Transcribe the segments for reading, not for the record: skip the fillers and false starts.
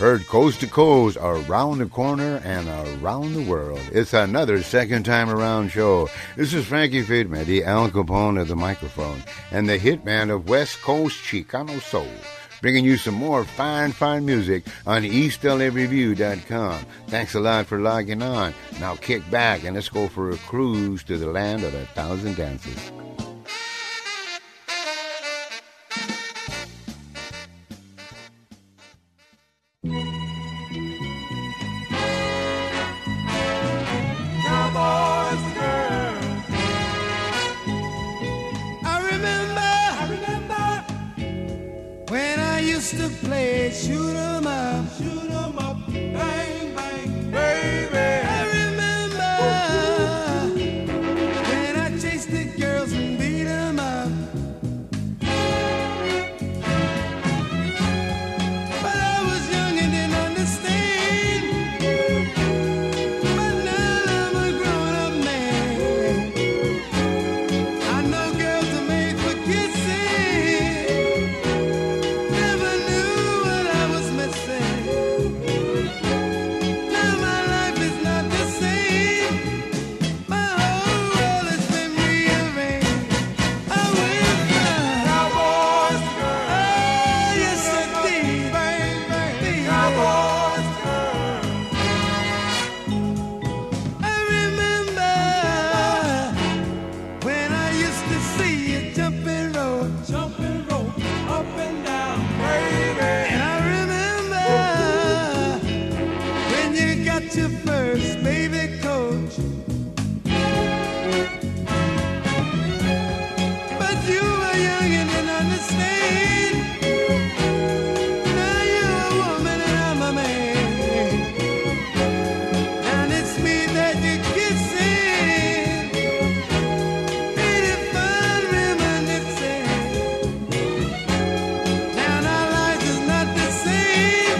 Heard coast to coast, around the corner, and around the world. It's another second time around show. This is Frankie Friedman, the Al Capone of the microphone, and the hitman of West Coast Chicano Soul, bringing you some more fine music on EastLAReview.com. Thanks a lot for logging on. Now kick back and let's go for a cruise to the land of 1,000 dances. To play shoot 'em up, bang, bang, baby. I remember when I chased the girls and beat 'em up. But I was young and didn't understand. But now I'm a grown-up man. I know girls are made for kissing. Your first baby coach, but you were young and didn't understand. Now you're a woman and I'm a man, and it's me that you're kissing. Ain't it fun reminiscing? Now our life is not the same.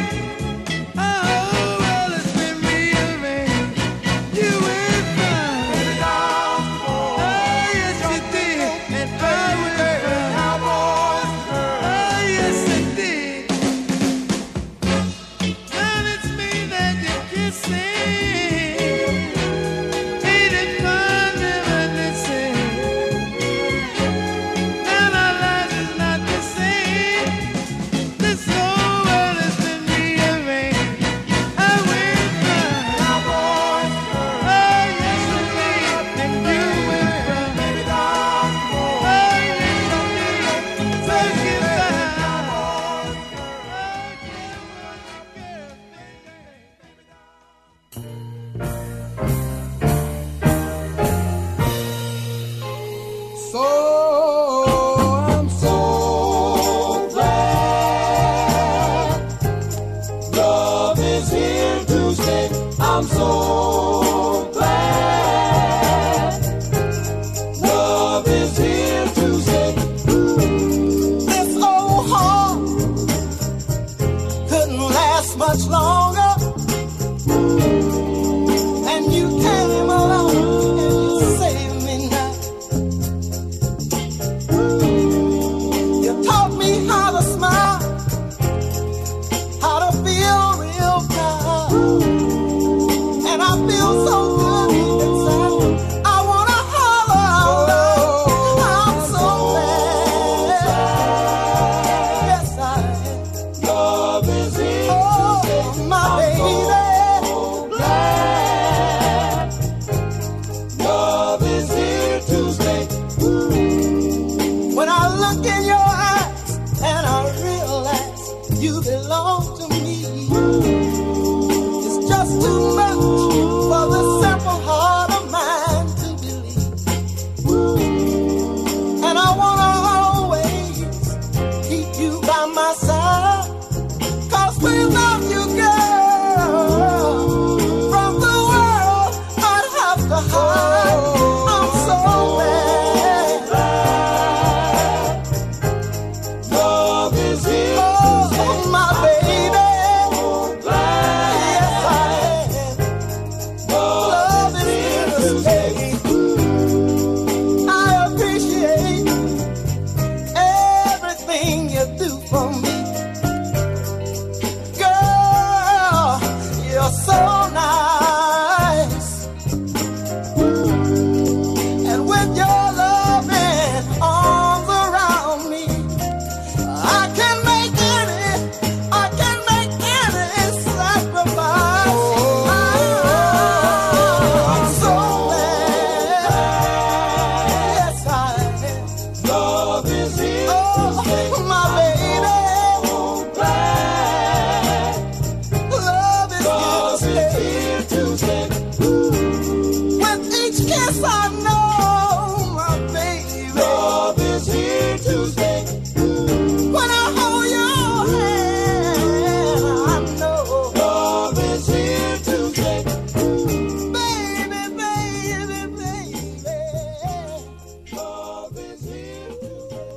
here to stay. With each kiss I know, my baby, love is here to stay. When I hold your hand, I know love is here to stay. Baby, baby, baby, love is here to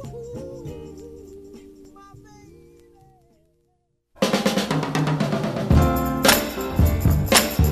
stay. My baby.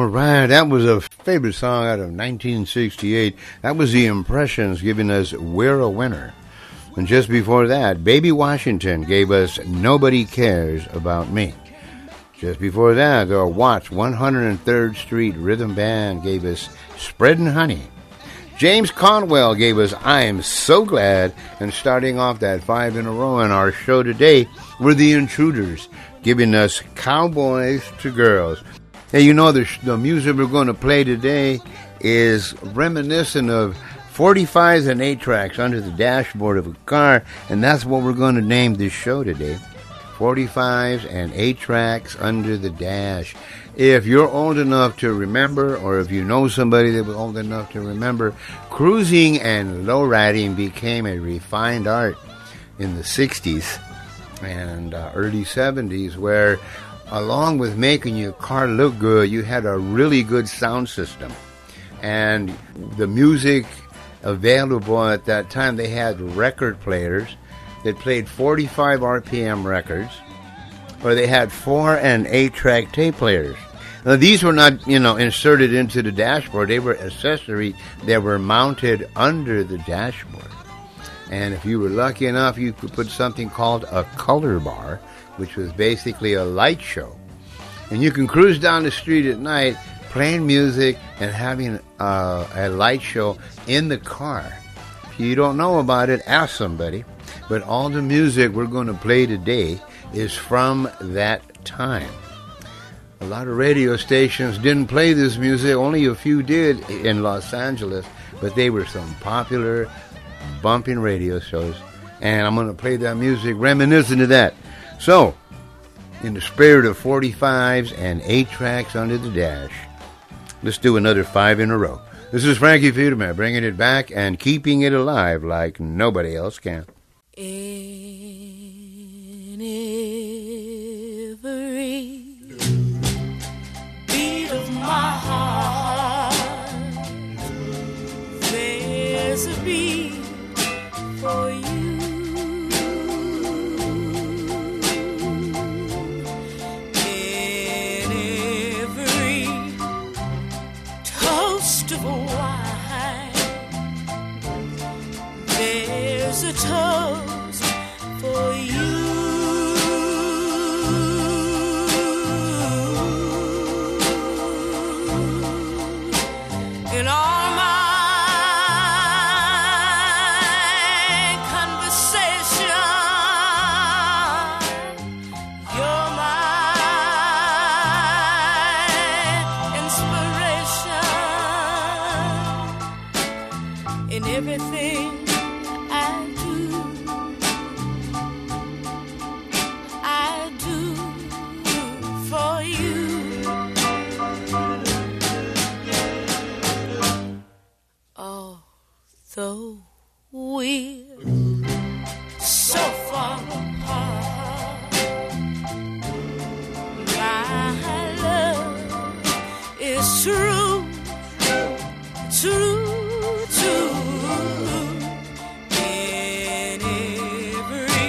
All right, that was a favorite song out of 1968. That was the Impressions giving us We're a Winner. And just before that, Baby Washington gave us Nobody Cares About Me. Just before that, the Watts 103rd Street Rhythm Band gave us Spreadin' Honey. James Conwell gave us I'm So Glad. And starting off that 5 in a row in our show today were the Intruders, giving us Cowboys to Girls. Hey, you know, the music we're going to play today is reminiscent of 45s and 8-tracks under the dashboard of a car, and that's what we're going to name this show today. 45s and 8-tracks under the dash. If you're old enough to remember, or if you know somebody that was old enough to remember, cruising and lowriding became a refined art in the 60s and early 70s, where along with making your car look good, you had a really good sound system. And the music available at that time, they had record players that played 45 RPM records, or they had 4 and 8-track tape players. Now, these were not, inserted into the dashboard. They were accessories that were mounted under the dashboard. And if you were lucky enough, you could put something called a color bar, which was basically a light show. And you can cruise down the street at night playing music and having a light show in the car. If you don't know about it, ask somebody. But all the music we're going to play today is from that time. A lot of radio stations didn't play this music. Only a few did in Los Angeles. But they were some popular, bumping radio shows. And I'm going to play that music reminiscent of that. So, in the spirit of 45s and 8-tracks under the dash, let's do another 5 in a row. This is Frankie Federman, bringing it back and keeping it alive like nobody else can. In every beat of my heart, there's a beat for you. Of wine, there's a toast for you. In all my conversation, you're my inspiration. In everything I do for you. Although we're so far apart, my love is true. In every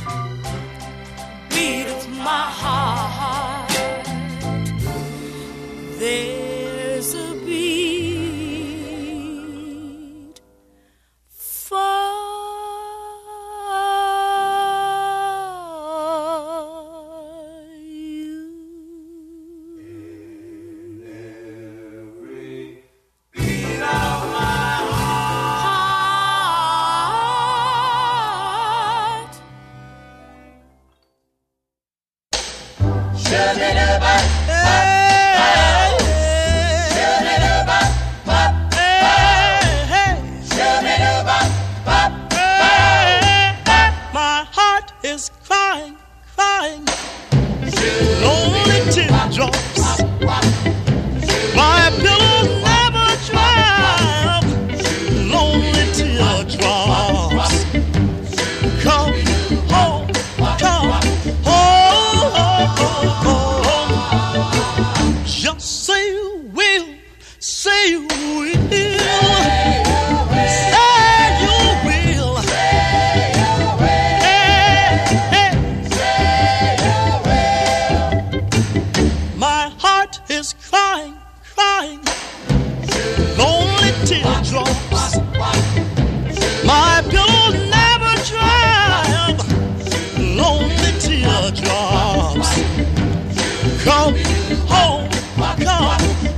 beat of my heart, there's a beat for you. In every beat of my heart. My heart is crying, lonely teardrops. My pillow never dry, lonely teardrops. Come home, just say you will, say you will, say you will, hey, hey, say you will. My teardrops. Come home, come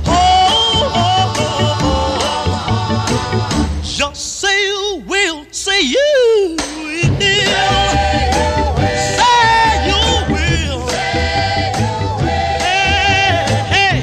home. Just say you will, say you will. Say you will. Hey,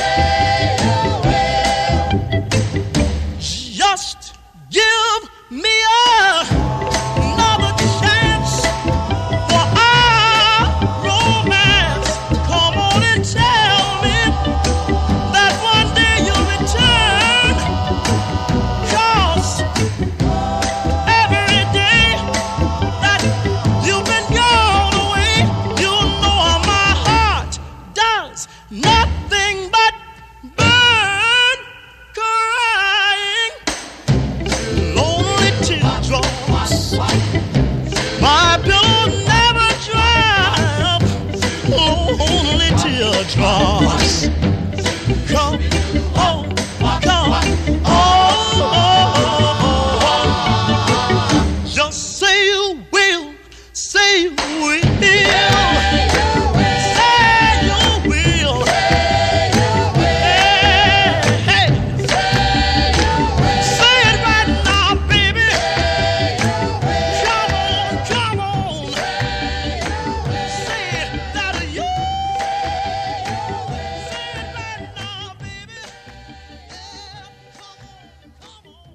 just give me another chance for our romance. Come on and tell me that one day you'll return. 'Cause every day that you've been gone away, you know my heart does nothing but burn, crying lonely teardrops. My pillow never dry up, lonely teardrops. Come home, come home. Just say you will, say you will. Say you will. Hey, say it right now, baby. Come on. Say that you. Say it right now, baby. Come on.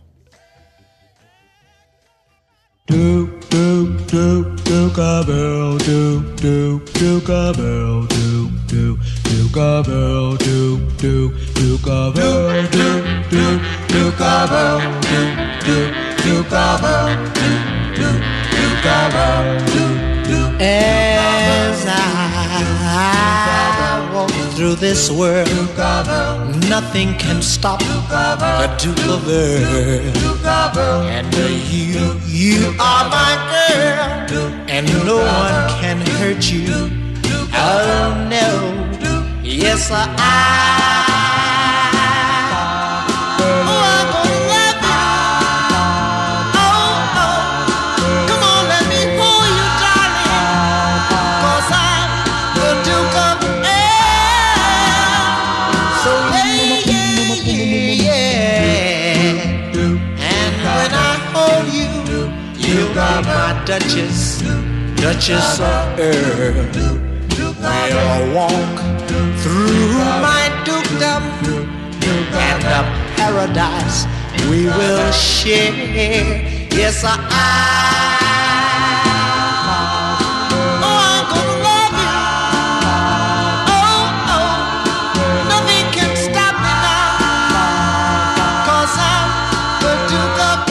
Do do do do cowbell do do do cowbell do do do cowbell do do do cowbell do do do cowbell do do do cowbell do do do cowbell do do. As I walk through this world, nothing can stop the Duke of Earl. And you are my girl, and no one can hurt you. Oh no, yes I. Duchess of Earl, we'll walk through my dukedom, and a paradise we will share. Yes, I'm gonna love you. Oh, oh, nothing can stop me now, 'cause I'm the Duke of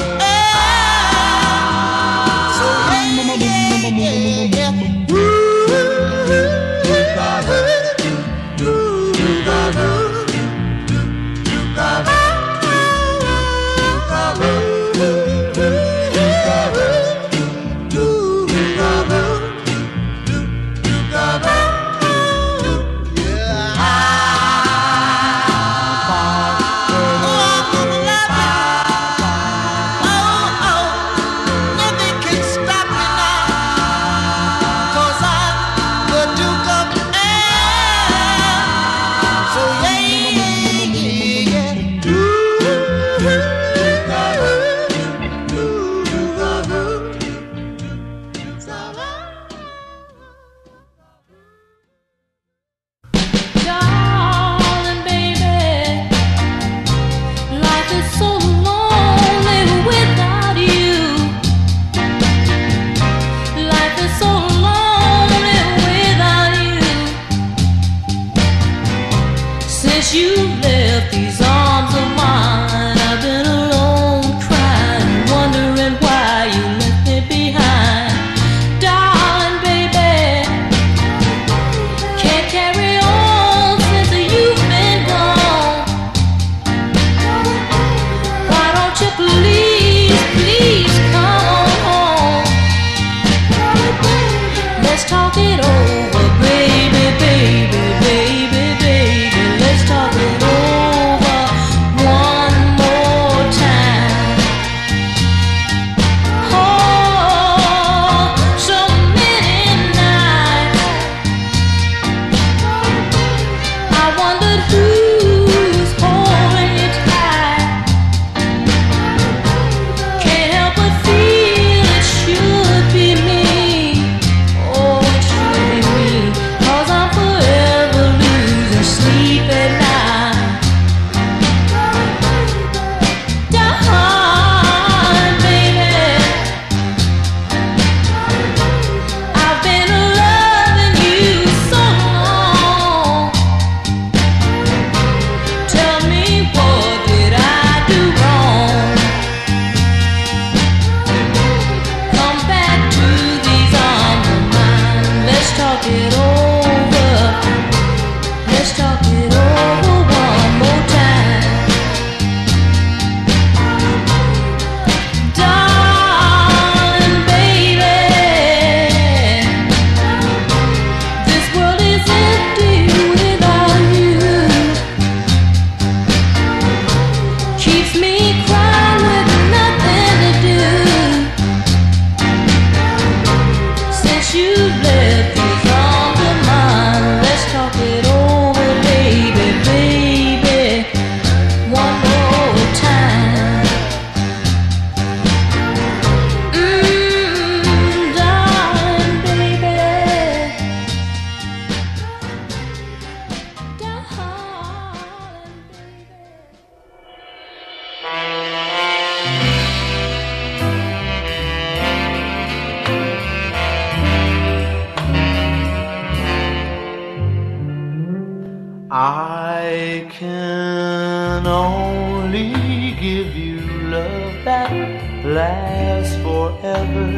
I can only give you love that lasts forever,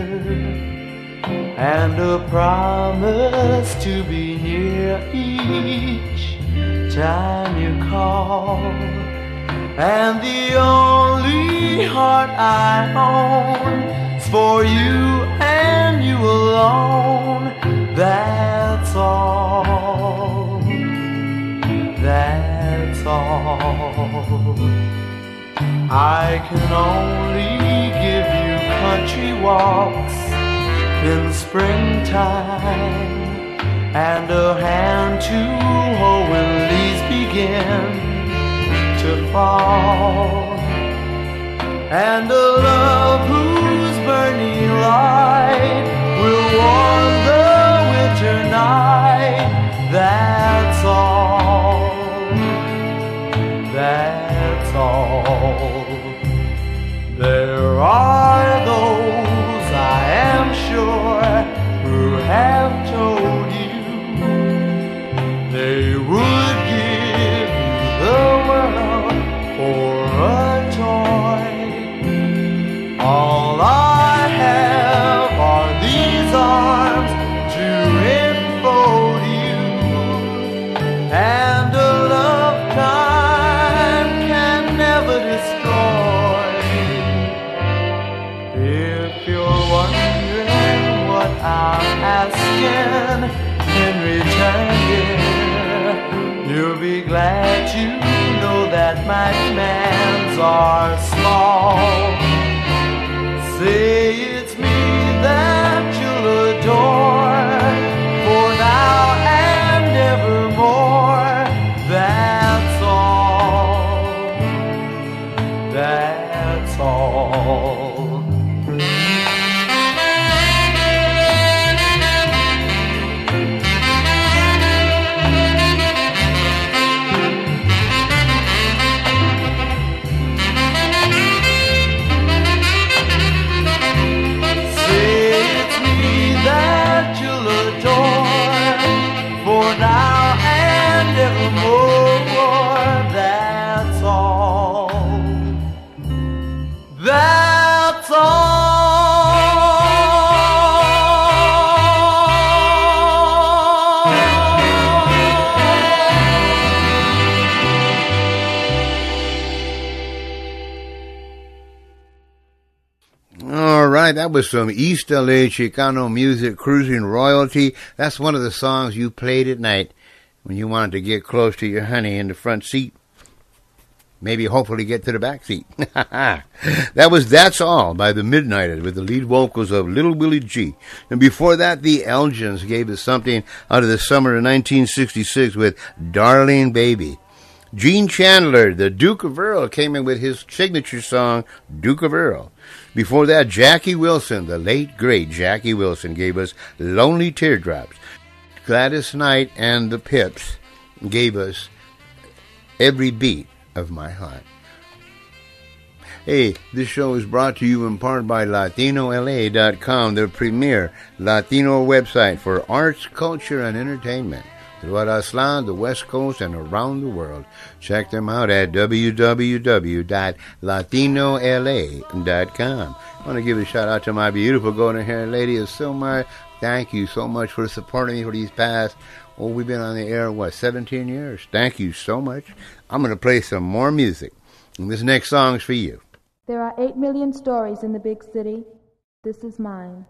and a promise to be near each time you call. And the only heart I own is for you and you alone. That's all. That's all. I can only give you country walks in springtime, and a hand to hold when leaves begin to fall, and a love whose burning light will warm the winter night. That's all. That's all. There are those, I am sure, who have told you they would give you the world for a toy. All I have are these arms to enfold you, and a lifetime can never destroy. If you're wondering what I'm asking in return, dear, you'll be glad to know that my demands are small. Say it's me that you'll adore, for now and evermore. That's all. That's all. That's All right, that was some East LA Chicano music, Cruising Royalty. That's one of the songs you played at night when you wanted to get close to your honey in the front seat. Maybe hopefully get to the back seat. That was That's All by the Midnighters with the lead vocals of Little Willie G. And before that, the Elgins gave us something out of the summer of 1966 with Darling Baby. Gene Chandler, the Duke of Earl, came in with his signature song, Duke of Earl. Before that, Jackie Wilson, the late, great Jackie Wilson, gave us Lonely Teardrops. Gladys Knight and the Pips gave us Every Beat of My Heart. Hey, this show is brought to you in part by LatinoLA.com, the premier Latino website for arts, culture, and entertainment throughout Aztlán, the West Coast, and around the world. Check them out at www.latinolA.com. I want to give a shout out to my beautiful golden-haired lady, Silmar. Thank you so much for supporting me for these past, we've been on the air, 17 years? Thank you so much. I'm going to play some more music. And this next song is for you. There are 8 million stories in the big city. This is mine.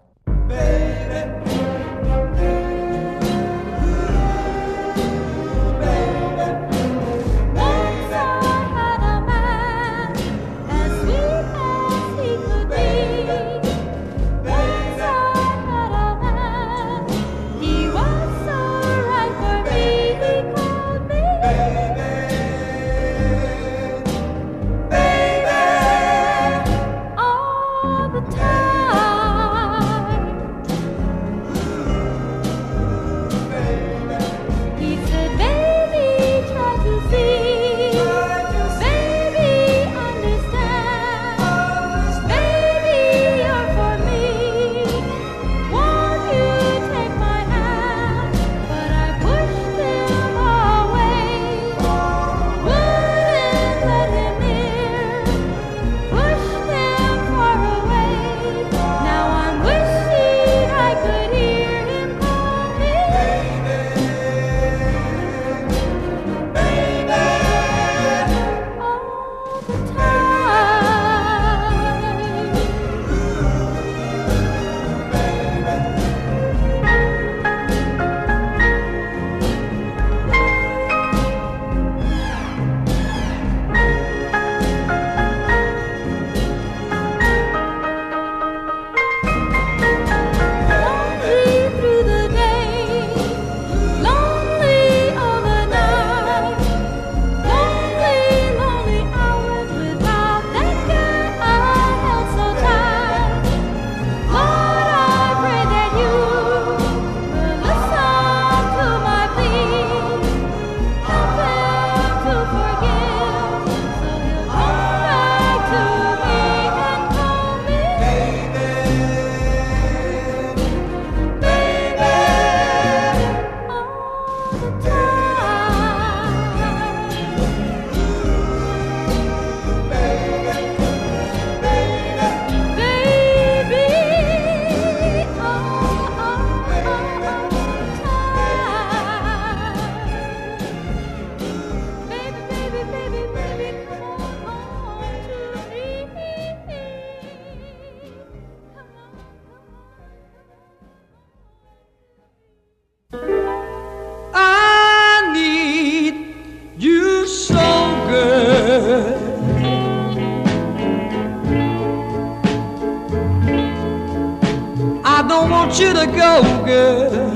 You to go, girl.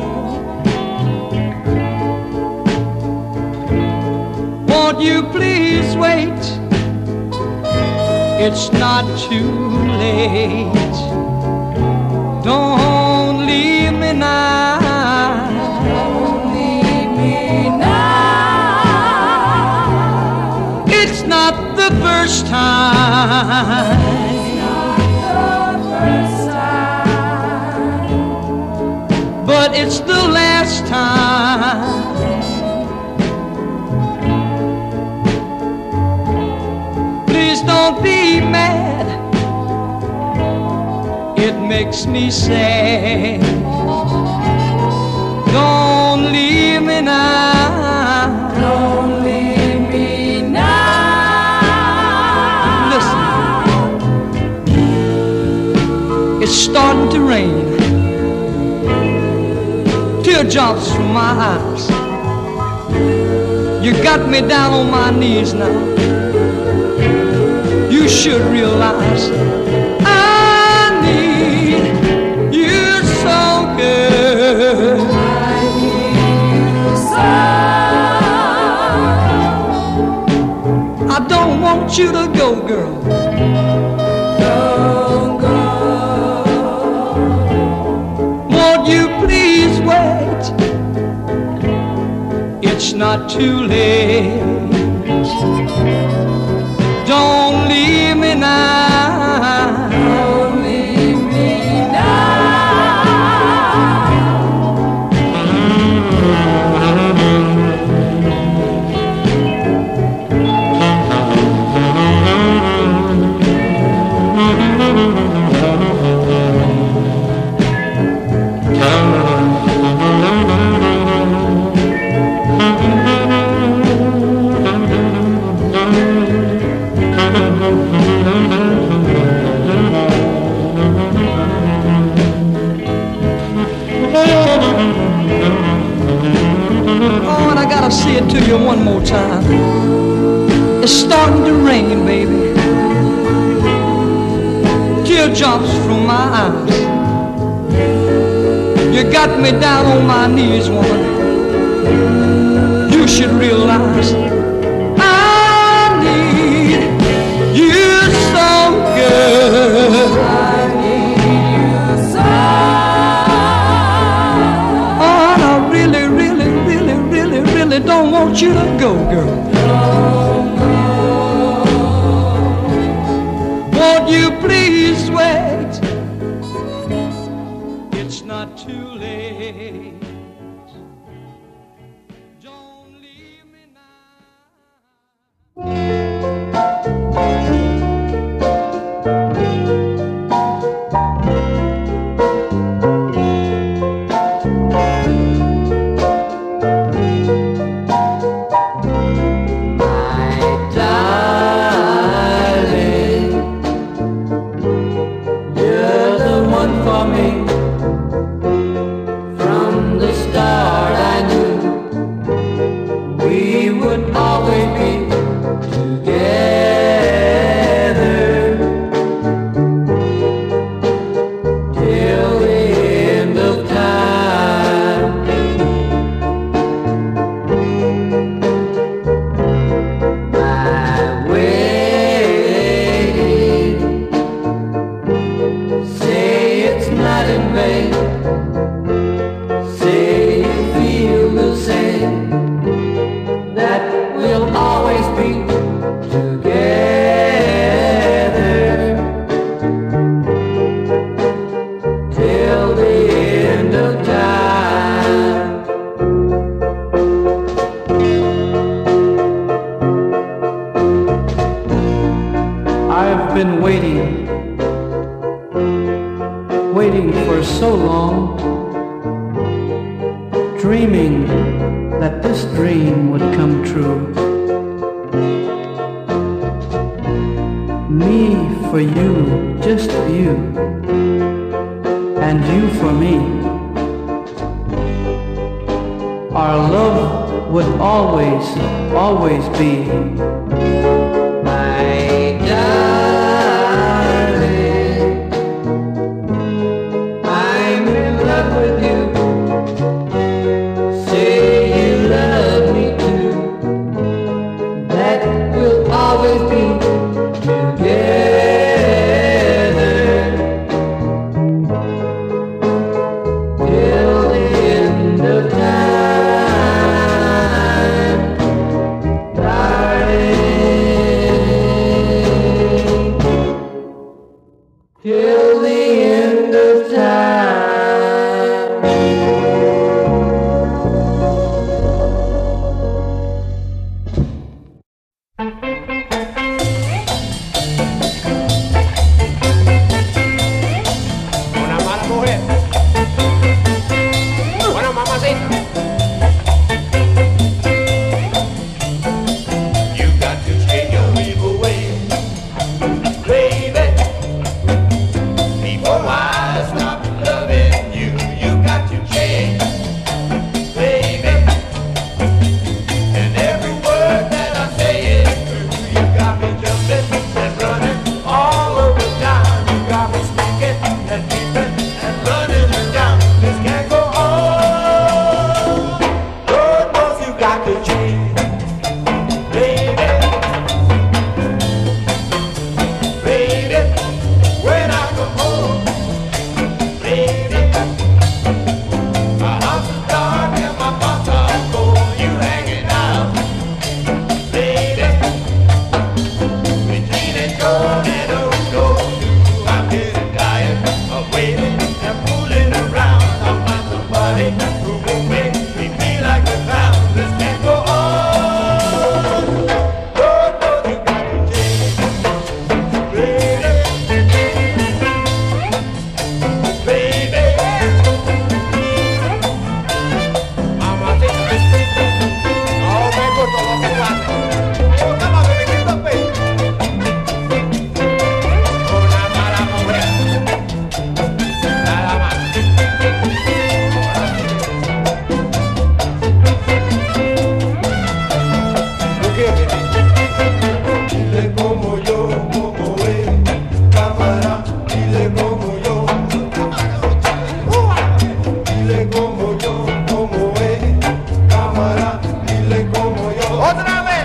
Won't you please wait? It's not too late. Don't leave me now. Don't leave me now. It's not the first time. But it's the last time. Please don't be mad. It makes me sad. Don't leave me now. Don't leave me now. Listen. It's starting to rain. Teardrops from my eyes. You got me down on my knees now. You should realize I need you so good. I need you so. I don't want you to go, girl. Don't go. Won't you please wait? It's not too late. Don't leave me now. Don't leave me I'll say it to you one more time. It's starting to rain, baby. Teardrops from my eyes. You got me down on my knees, woman. You should realize I need you so good. I need you so. Oh, I really, really, really, really, really don't want you to go, girl. Won't you please wait? It's not too late. Don't leave me hoping that this dream would come true. Me for you, just you, and you for me. Our love would always, always be. My darling, I'm in love with you. Say you love me too. That will always be together till the end of time, darling, till the end of time. Una mala mujer. Bueno, mamacita. You got to change your evil ways, baby. Before I stop loving you, you got to change, baby. And every word that I say is true. You got me jumping and running all over town. You got me speaking and peeping and running down. This can't go on. Lord knows you got to change, baby. Baby, when I come home, baby, my house is dark and my thoughts are cold. You hanging out, baby, between and cold and oh, I'm getting tired of waiting and fooling around. I'll find somebody who will make me feel like a clown. This can't go on. Lord knows you got to change, baby, baby. Mamacita, no me gusta lo que tú haces. Oh, cama, que me quito el pecho. Una mala mujer, nada más. ¿Tú quieres? Dile como yo, como es, cámara, dile como yo. Dile como yo, como es, cámara, dile como yo. ¡Otra vez!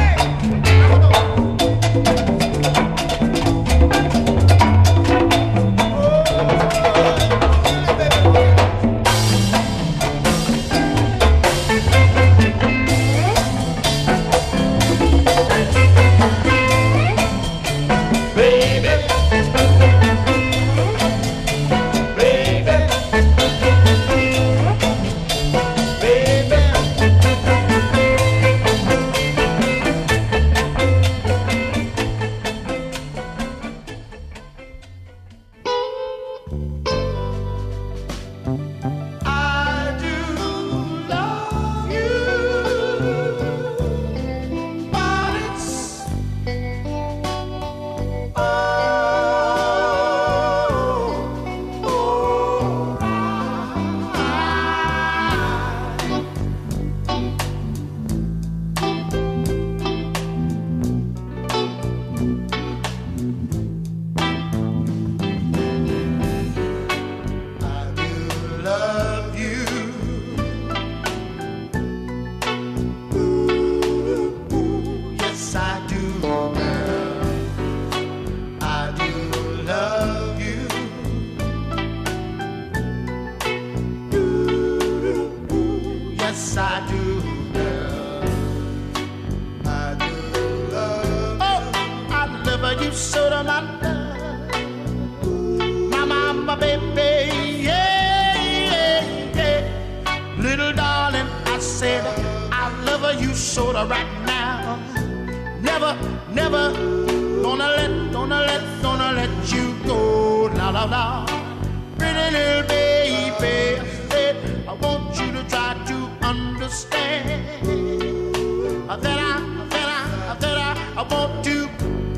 Baby, baby, baby. I do love you, but it's love you. Ooh, yes, I do, girl. I do love you. Ooh, yes, I do, girl. I do love you. Oh, I love you so damn I love. My mama, baby, yeah, yeah, yeah. Little darling, I said I love you sorta right now. Never, never gonna let you go. La la la. Pretty little baby, I said I want you to try to understand. I want to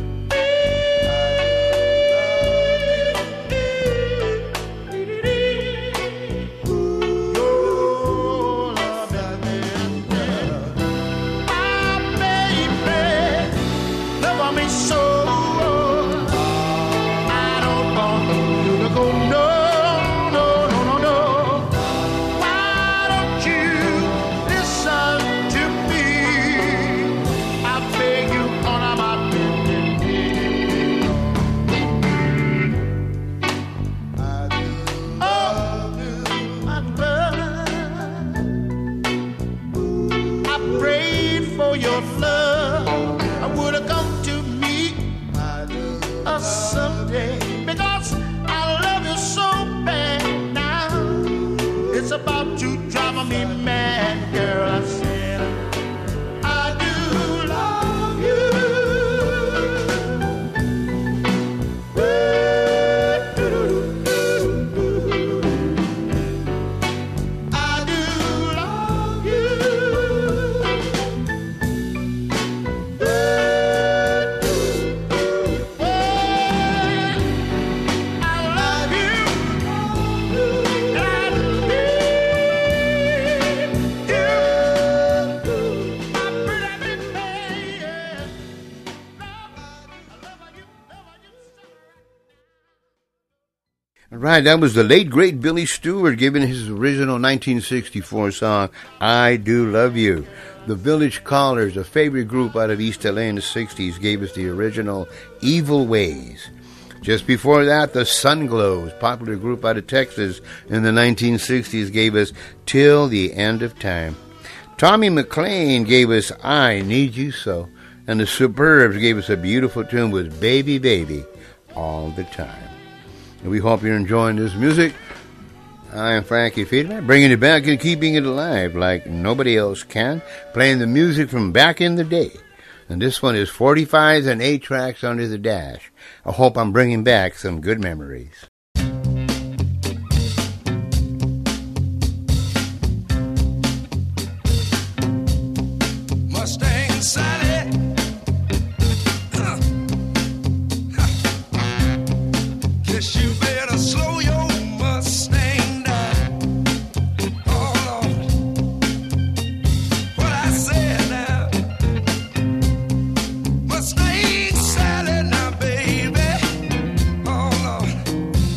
about to drive me mad, girl. I said, I do love you. I do love you. I love Right, that was the late, great Billy Stewart giving his original 1964 song, I Do Love You. The Village Callers, a favorite group out of East LA in the 60s, gave us the original Evil Ways. Just before that, the Sunglows, popular group out of Texas in the 1960s, gave us Till the End of Time. Tommy McLean gave us I Need You So. And the Suburbs gave us a beautiful tune with Baby Baby All the Time. And we hope you're enjoying this music. I am Frankie Friedman, bringing it back and keeping it alive like nobody else can, playing the music from back in the day. And this one is 45s and 8 tracks under the dash. I hope I'm bringing back some good memories. Mustang Sally. Guess you better slow your Mustang down. Oh Lord, what I said now. Mustang Sally now, baby. Oh Lord.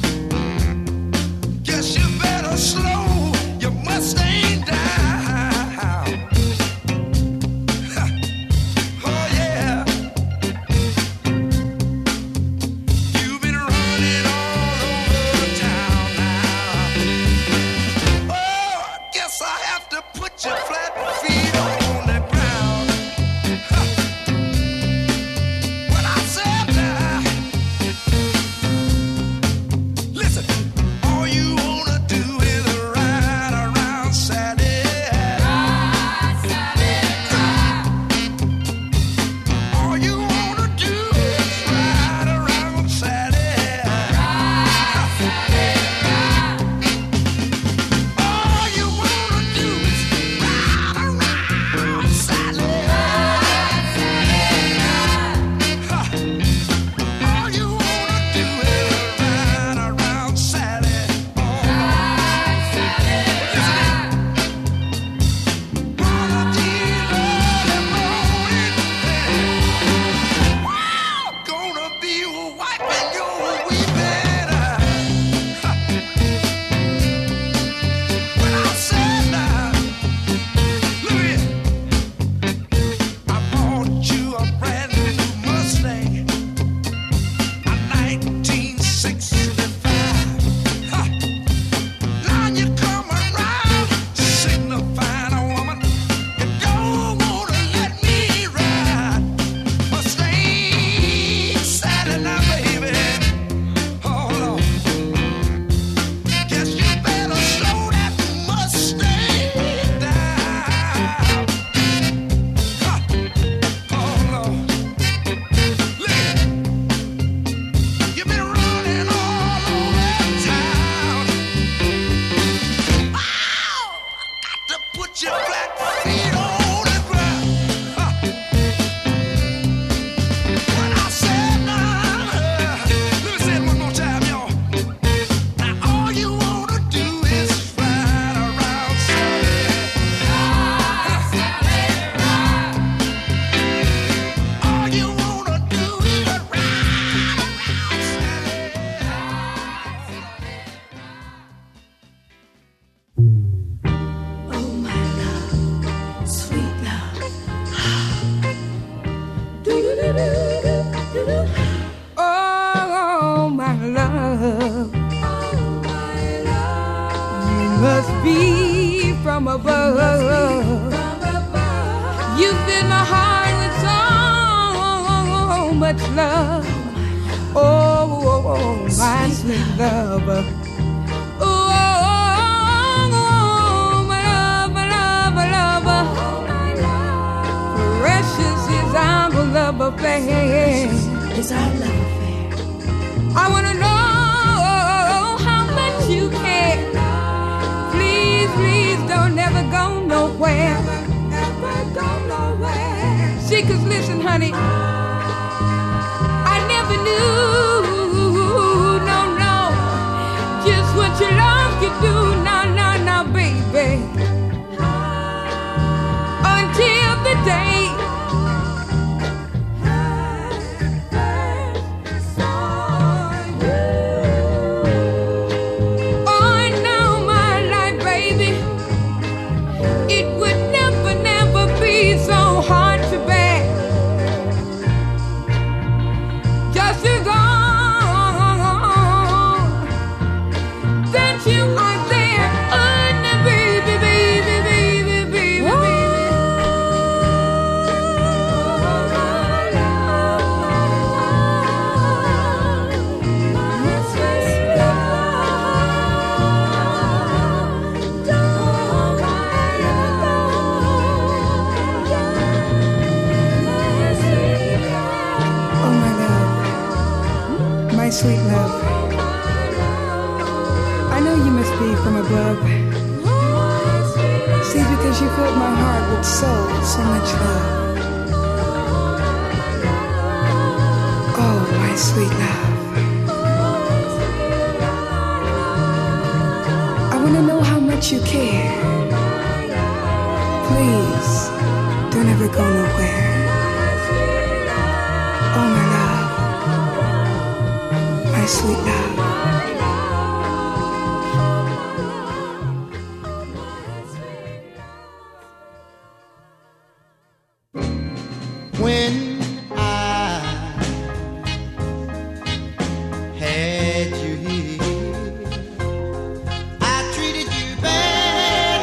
much love. Oh, my sweet lover. Oh, my love, my love, my lover. Precious is our love affair. Is our love affair. I want to know how much you care. Please, please don't ever go nowhere. Never go nowhere. See, 'cause listen, honey, I never knew, no, just what your love could do, no, baby. Until the day sweet love. I know you must be from above. See, because you filled my heart with so much love. Oh, my sweet love. I want to know how much you care. Please, don't ever go nowhere. Oh, my love. My sweet love. When I had you here, I treated you bad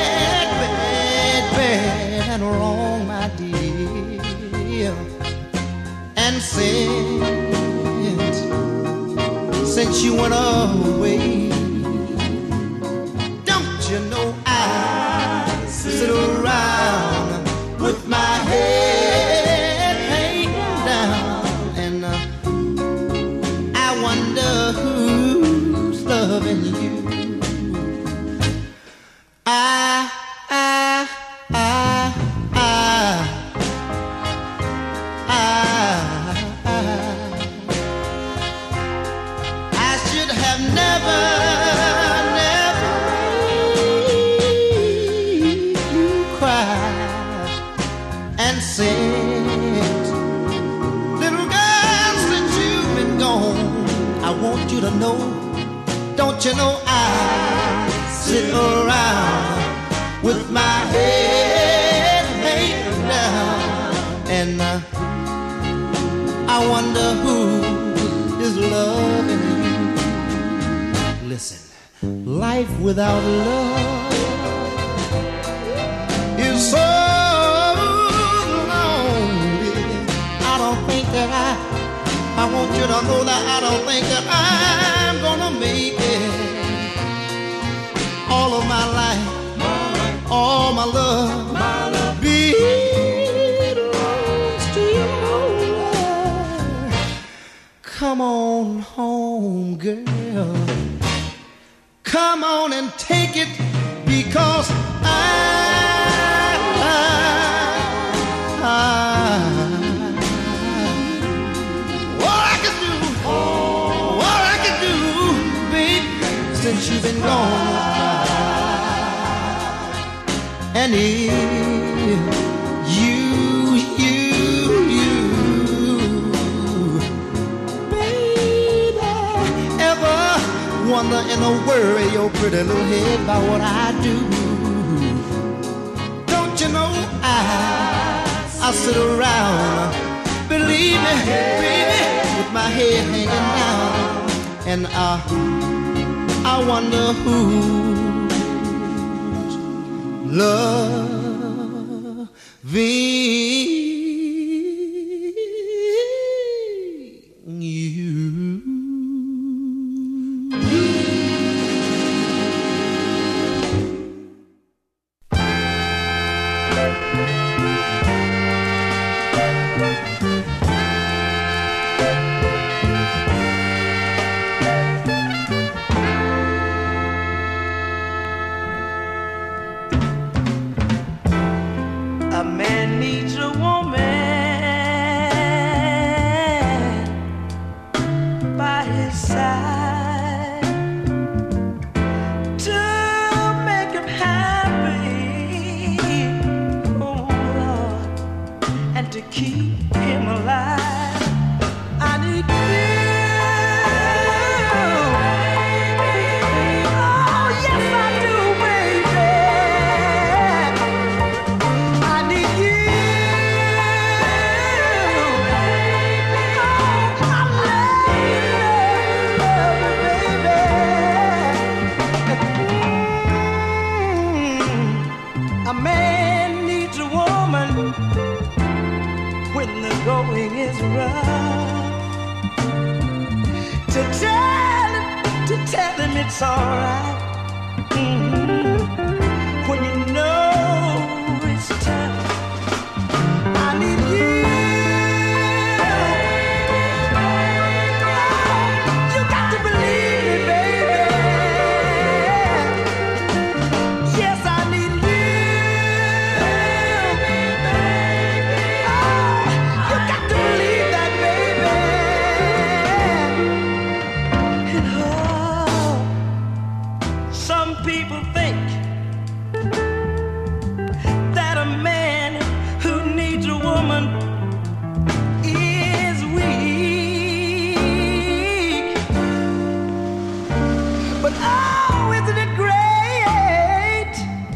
and wrong, my dear. And since you went away, don't you know I sit around with my head hanging down, and I wonder who's loving you. I should have never cried and said, little girl, since you've been gone, I want you to know, don't you know I sit around with my head hanging down, and I wonder who is loving you. Listen, life without love is so lonely. I don't think that I want you to know that I don't think that I'm gonna make it. All of my life, all my love belongs to you. Come on home, girl. Come on and take it, because what I can do, babe, since you've been gone. And if you, baby, ever wonder in a worry your pretty little head about what I do, don't you know I sit around, believe me, baby, with my head hanging down, and I wonder who's loving A man needs a woman by his side to make him happy, oh Lord, and to keep him alive. I need you. Oh, yes, I do, baby. I need you. Oh, I love you, baby. A man needs a woman when the going is rough, to tell him it's alright. When you know it's tough, I need you. You got to believe me, baby. Yes, I need you. You got to believe that, baby. And oh, some people think that a man who needs a woman is weak. But oh, isn't it great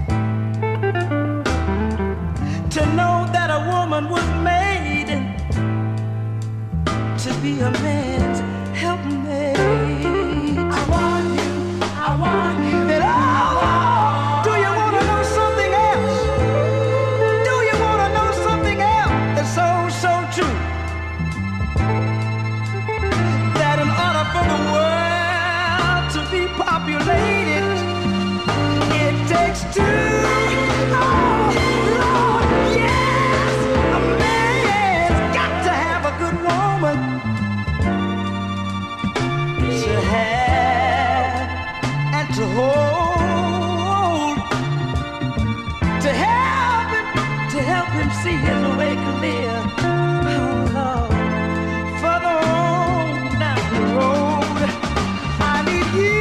to know that a woman was made to be a man's helpmate? I want you, I want you. And oh, do you want to know something else? Do you want to know something else that's so, so true? That in order for the world to be populated, it takes two. Oh, Lord, yes, a man's got to have a good woman to have and to hold, to help him see his way clear. Oh Lord, further on down the road, I need you.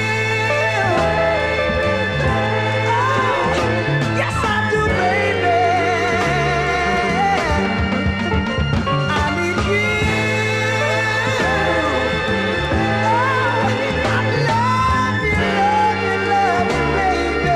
Oh, yes I do, baby. I need you. Oh, I love you, love you, baby.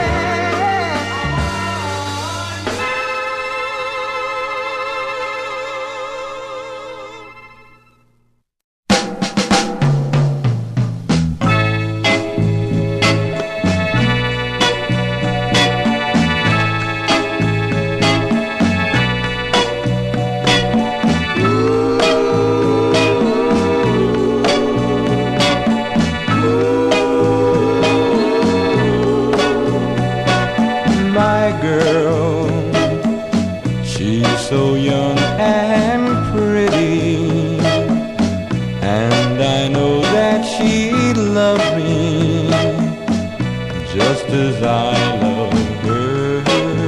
My girl, she's so young and pretty, and I know that she loves me just as I love her.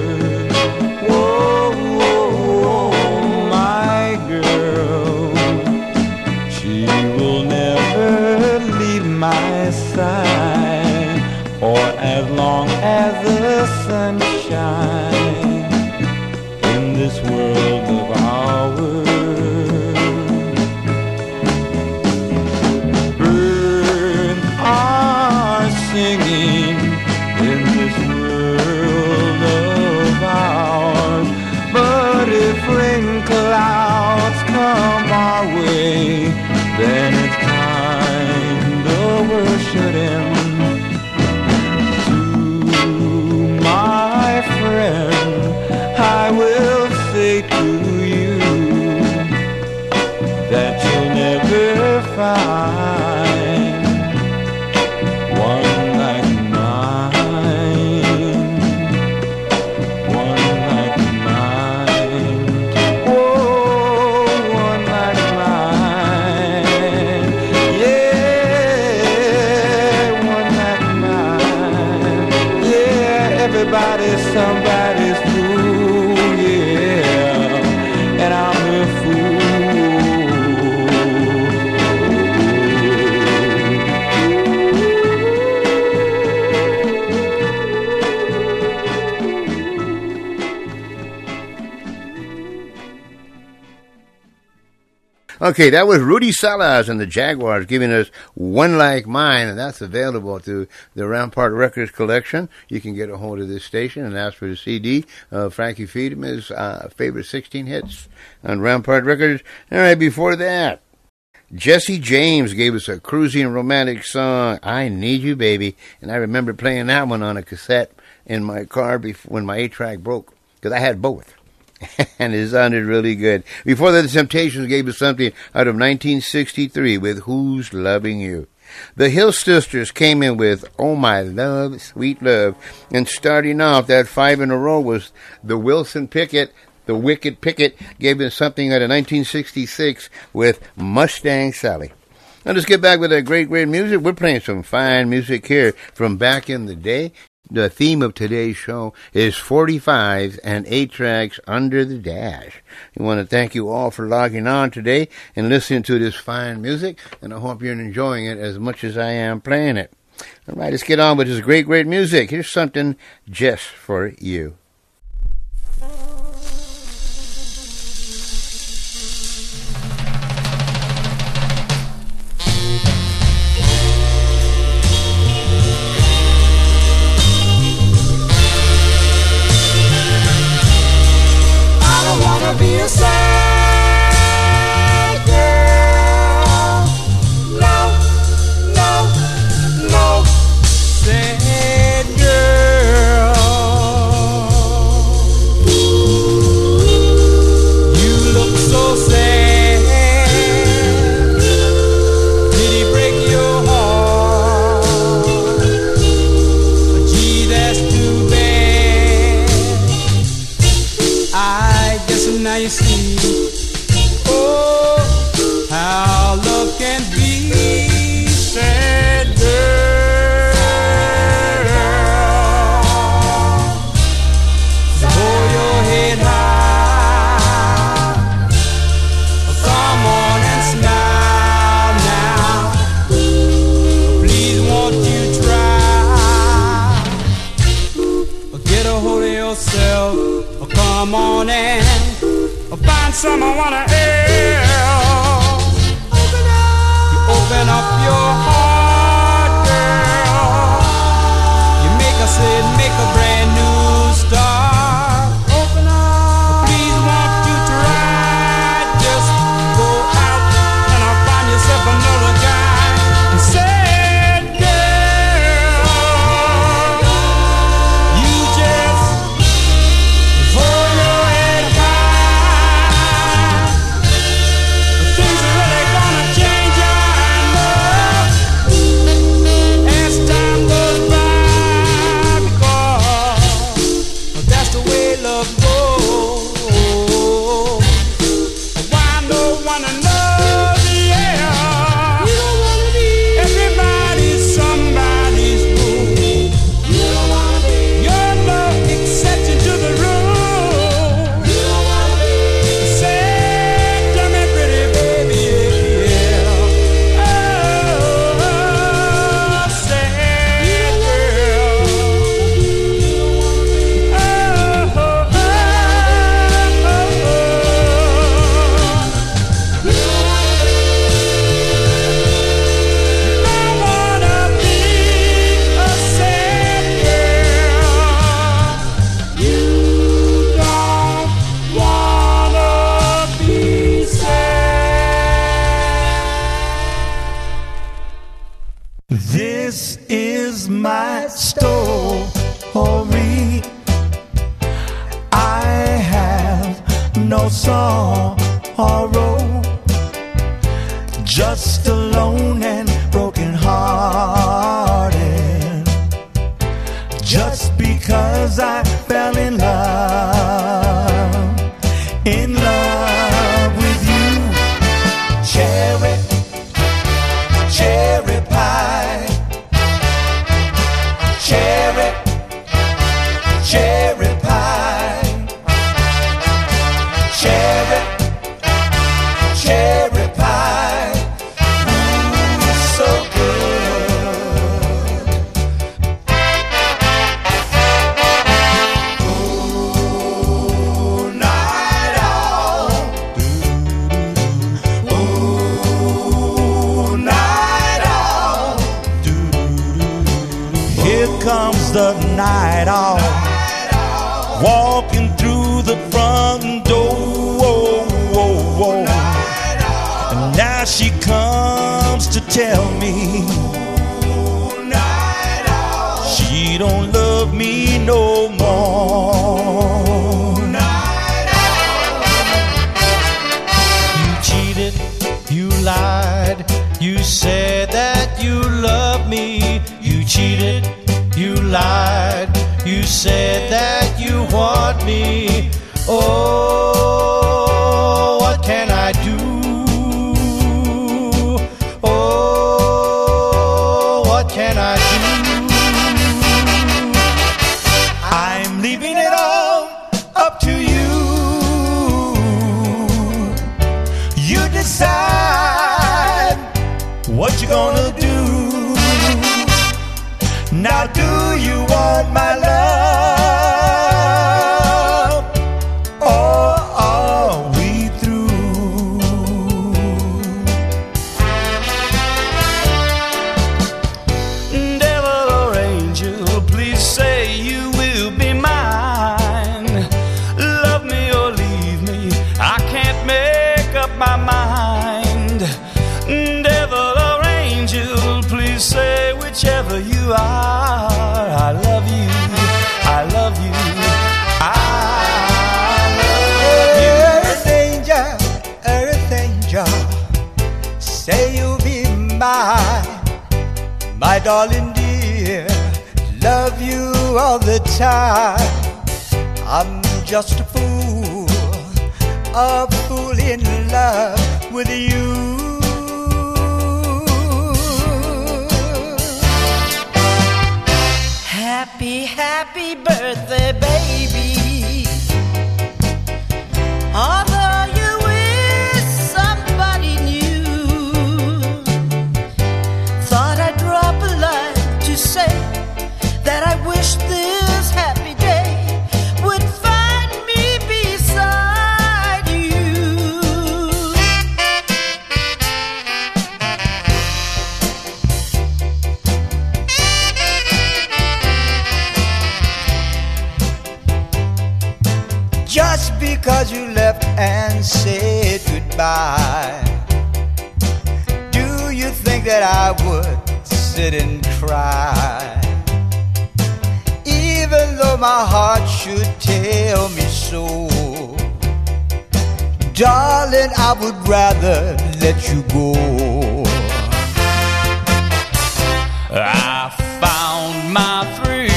Whoa, whoa, whoa, my girl, she will never leave my side, or as long as the sun shines in this world of ours. Birds are singing in this world of ours, but if rain clouds come our way, then it's time to worship him. My friend, I will say to you that you'll never find one like mine, one like Okay, that was Rudy Salas and the Jaguars giving us One Like Mine, and that's available through the Rampart Records collection. You can get a hold of this station and ask for the CD of Frankie Fiedman's favorite 16 hits on Rampart Records. All right, before that, Jesse James gave us a cruising romantic song, I Need You Baby, and I remember playing that one on a cassette in my car when my 8-track broke, because I had both. And it sounded really good. Before that, the Temptations gave us something out of 1963 with Who's Loving You. The Hill Sisters came in with Oh My Love, Sweet Love. And starting off, that 5 in a row was the Wilson Pickett, the Wicked Pickett, gave us something out of 1966 with Mustang Sally. Now let's get back with that great, great music. We're playing some fine music here from back in the day. The theme of today's show is 45s and 8-tracks under the dash. I want to thank you all for logging on today and listening to this fine music, and I hope you're enjoying it as much as I am playing it. All right, let's get on with this great, great music. Here's something just for you. Be a sad girl. No, no, no. Sad girl. You look so sad. Did he break your heart? Gee, that's too bad. I guess now you see, oh, how love can be, sad girl. So hold your head high, come on and smile now. Please won't you try, get a hold of yourself, come on and find someone else. Open up your heart, girl. You make us say, make a brand new start. Open up. Please won't you try? Just go out and I'll find yourself another guy. And said, girl, you just hold your head high. Things are really gonna change, I know, as time goes by, because that's the way love goes. Why no one another, yeah. Everybody's somebody's fool. Your love exception to the rule. Say to me, pretty baby, yeah. Oh, sad girl. Oh, This is my story. I have no sorrow, just alone and broken hearted. Just because I fell in love with you. Cherry, cherry pie. Cherry, cherry pie. Cherry, cherry pie. Ooh, so good. Ooh, a night owl walking through the front door. And now she comes to tell me she don't love me no more. You cheated, you lied, you said that you loved me. You cheated, you lied, you said that you want me. Oh, what can I do? Oh, what can I do? I'm leaving it all up to you. You decide what you gonna do. Now do you want my love, or are we through? Devil or angel, please say you will be mine. Love me or leave me, I can't make up my mind. Devil or angel, please say whichever you are. I love you, I love you, I love you. Earth angel, say you'll be mine, my darling dear. Love you all the time. I'm just a fool in love with you. Happy, happy birthday, baby. Although you wish somebody new, thought I'd drop a line to say that I wish this happy day would find me beside you. Just because you left and said goodbye, do you think that I would sit and cry? Even though my heart should tell me so, darling, I would rather let you go. I found my thrill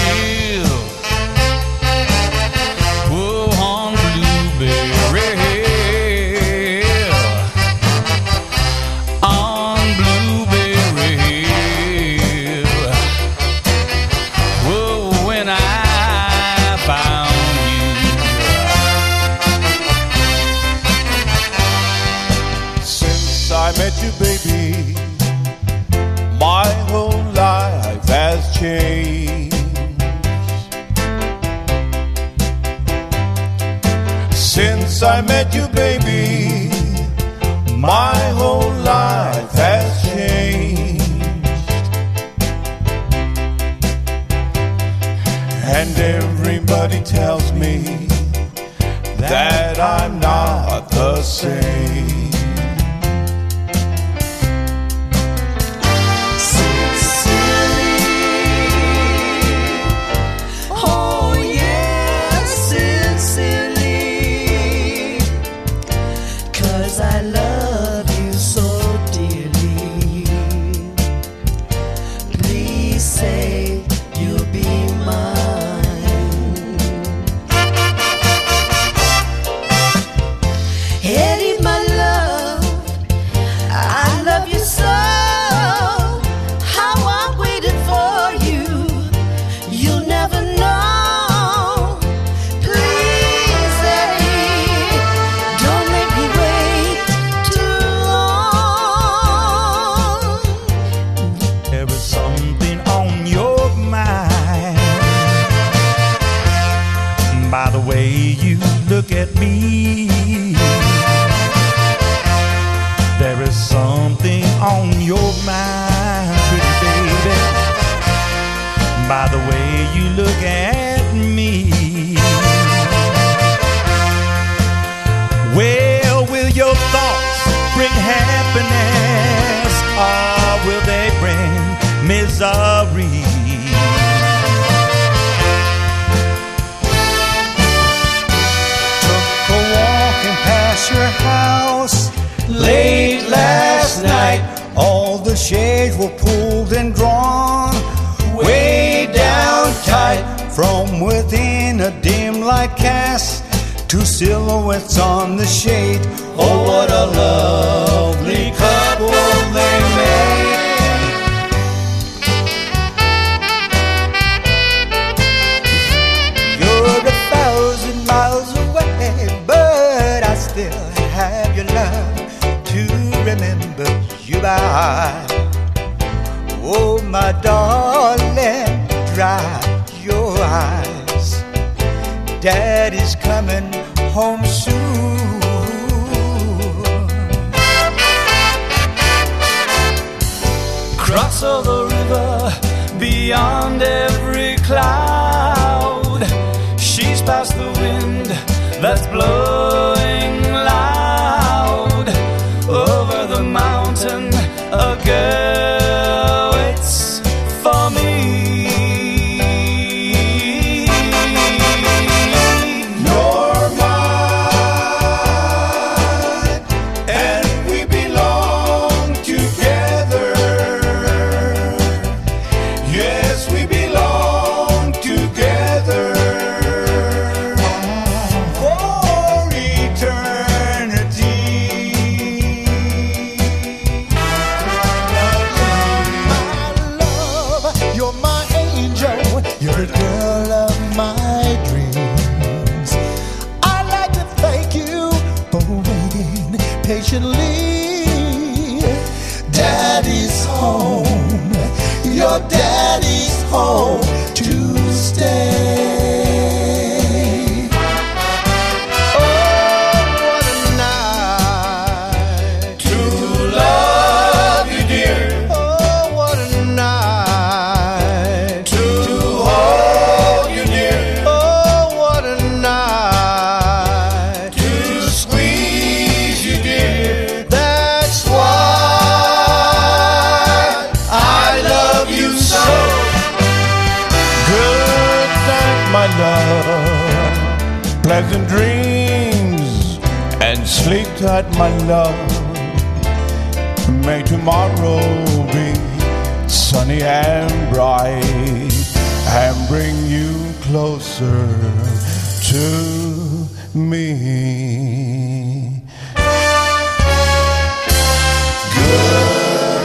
on Blueberry Hill, on Blueberry Hill. Whoa, when I found you. Since I met you, baby, my whole life has changed. Since I met you, baby, my whole life has changed. And everybody tells me that I'm not the same. Oh yeah, sincerely, 'cause I love you so dearly. Please say you'll be mine. Eddie, my love, I love you so. How I waited for you, you'll never know. Please, Eddie, don't make me wait too long. There is something on your mind by the way you look at me. There is something on your mind, pretty baby, by the way you all the shades were pulled and drawn way down tight. From within a dim light cast two silhouettes on the shade. Oh, what a lovely couple they made. You're 1,000 miles away, but I still have your love to remember you by. Oh, my darling, dry your eyes. Daddy's coming home soon. Cross of the river, beyond every cloud, she's past the wind that's blowing loud. Over the mountain, a girl waits for me. You're mine, and we belong together. Yes, we belong together for eternity. My love, you're my angel, you're the girl of my dreams. I'd like to thank you for waiting patiently. Daddy's home, your daddy's home to stay. Oh, what a night to love you, dear. Oh, what a night to hold you, dear. Oh, what a night to squeeze you, dear. That's why I love you so. Good night, my love. Pleasant dreams and sleep tight, my love. May tomorrow be sunny and bright and bring you closer to me. Good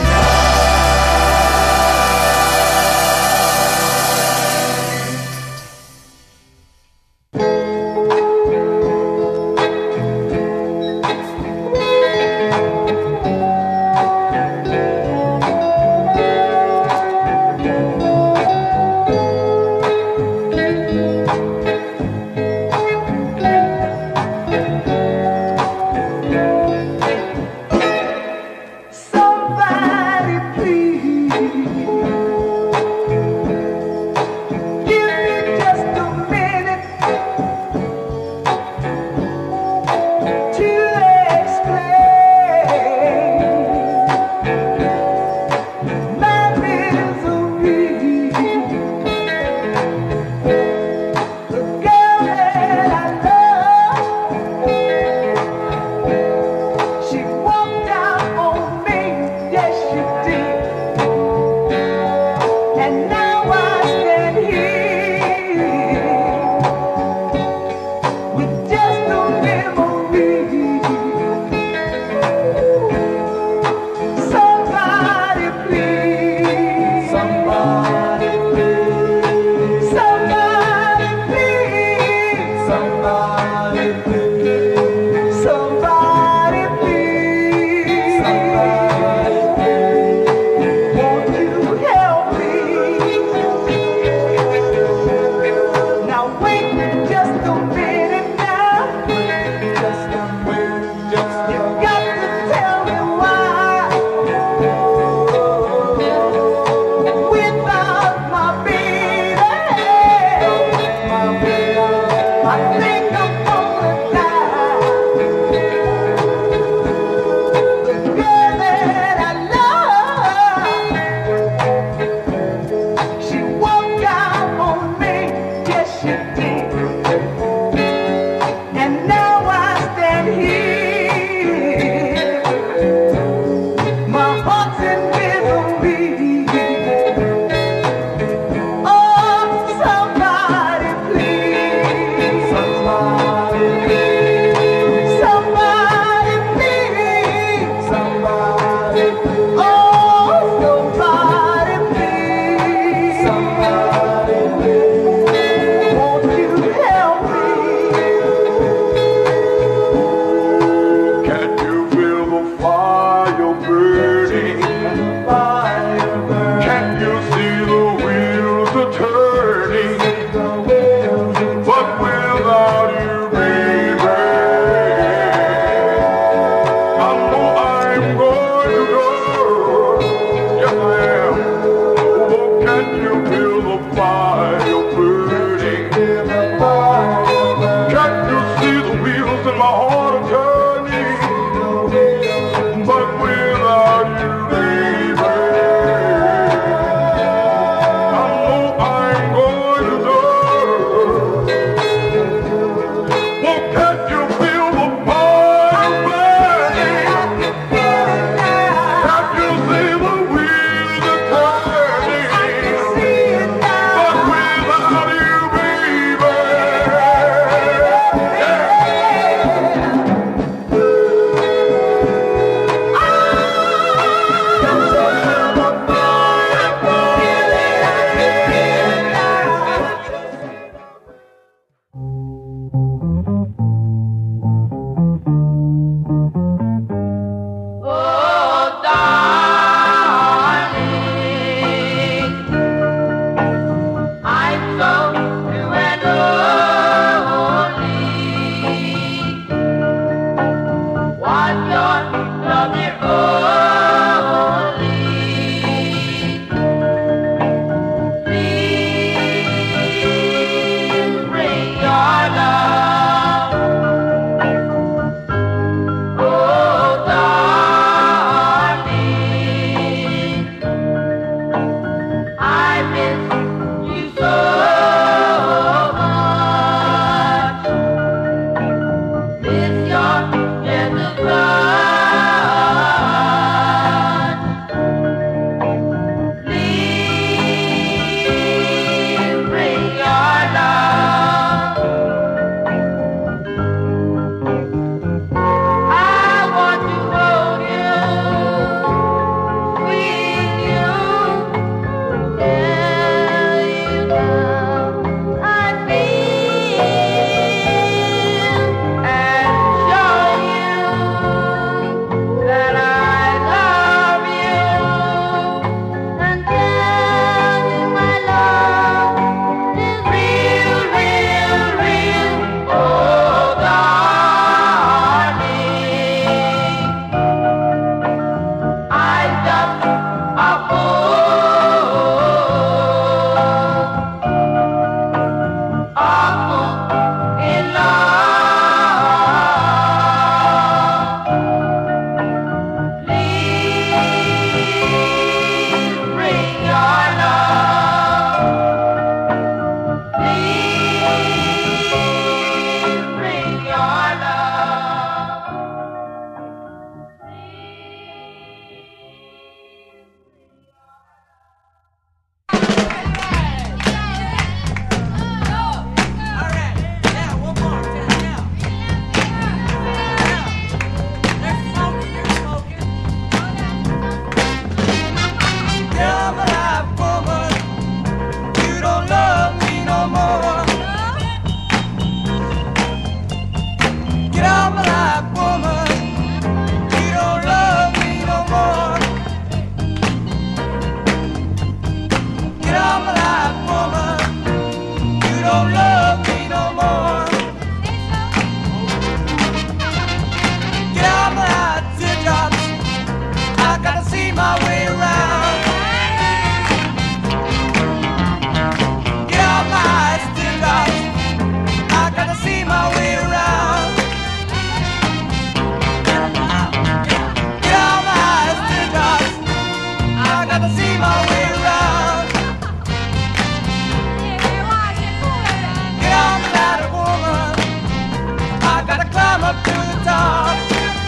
up to the top.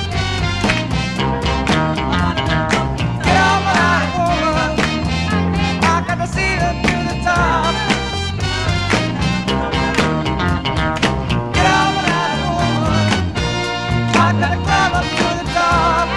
Get on my line, woman. I got to see up to the top. Get on my line, woman. I got to climb up to the top.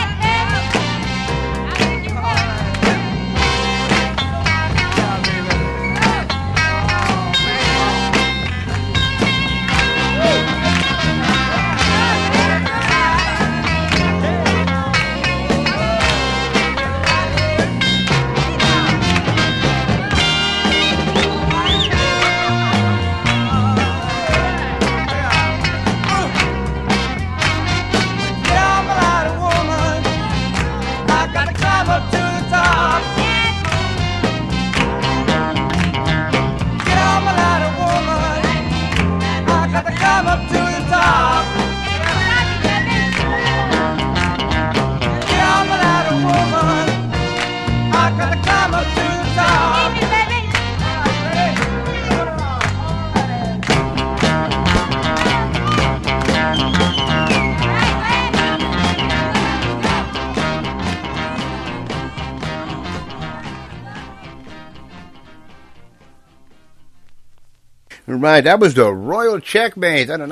Right, that was the Royal Checkmates out of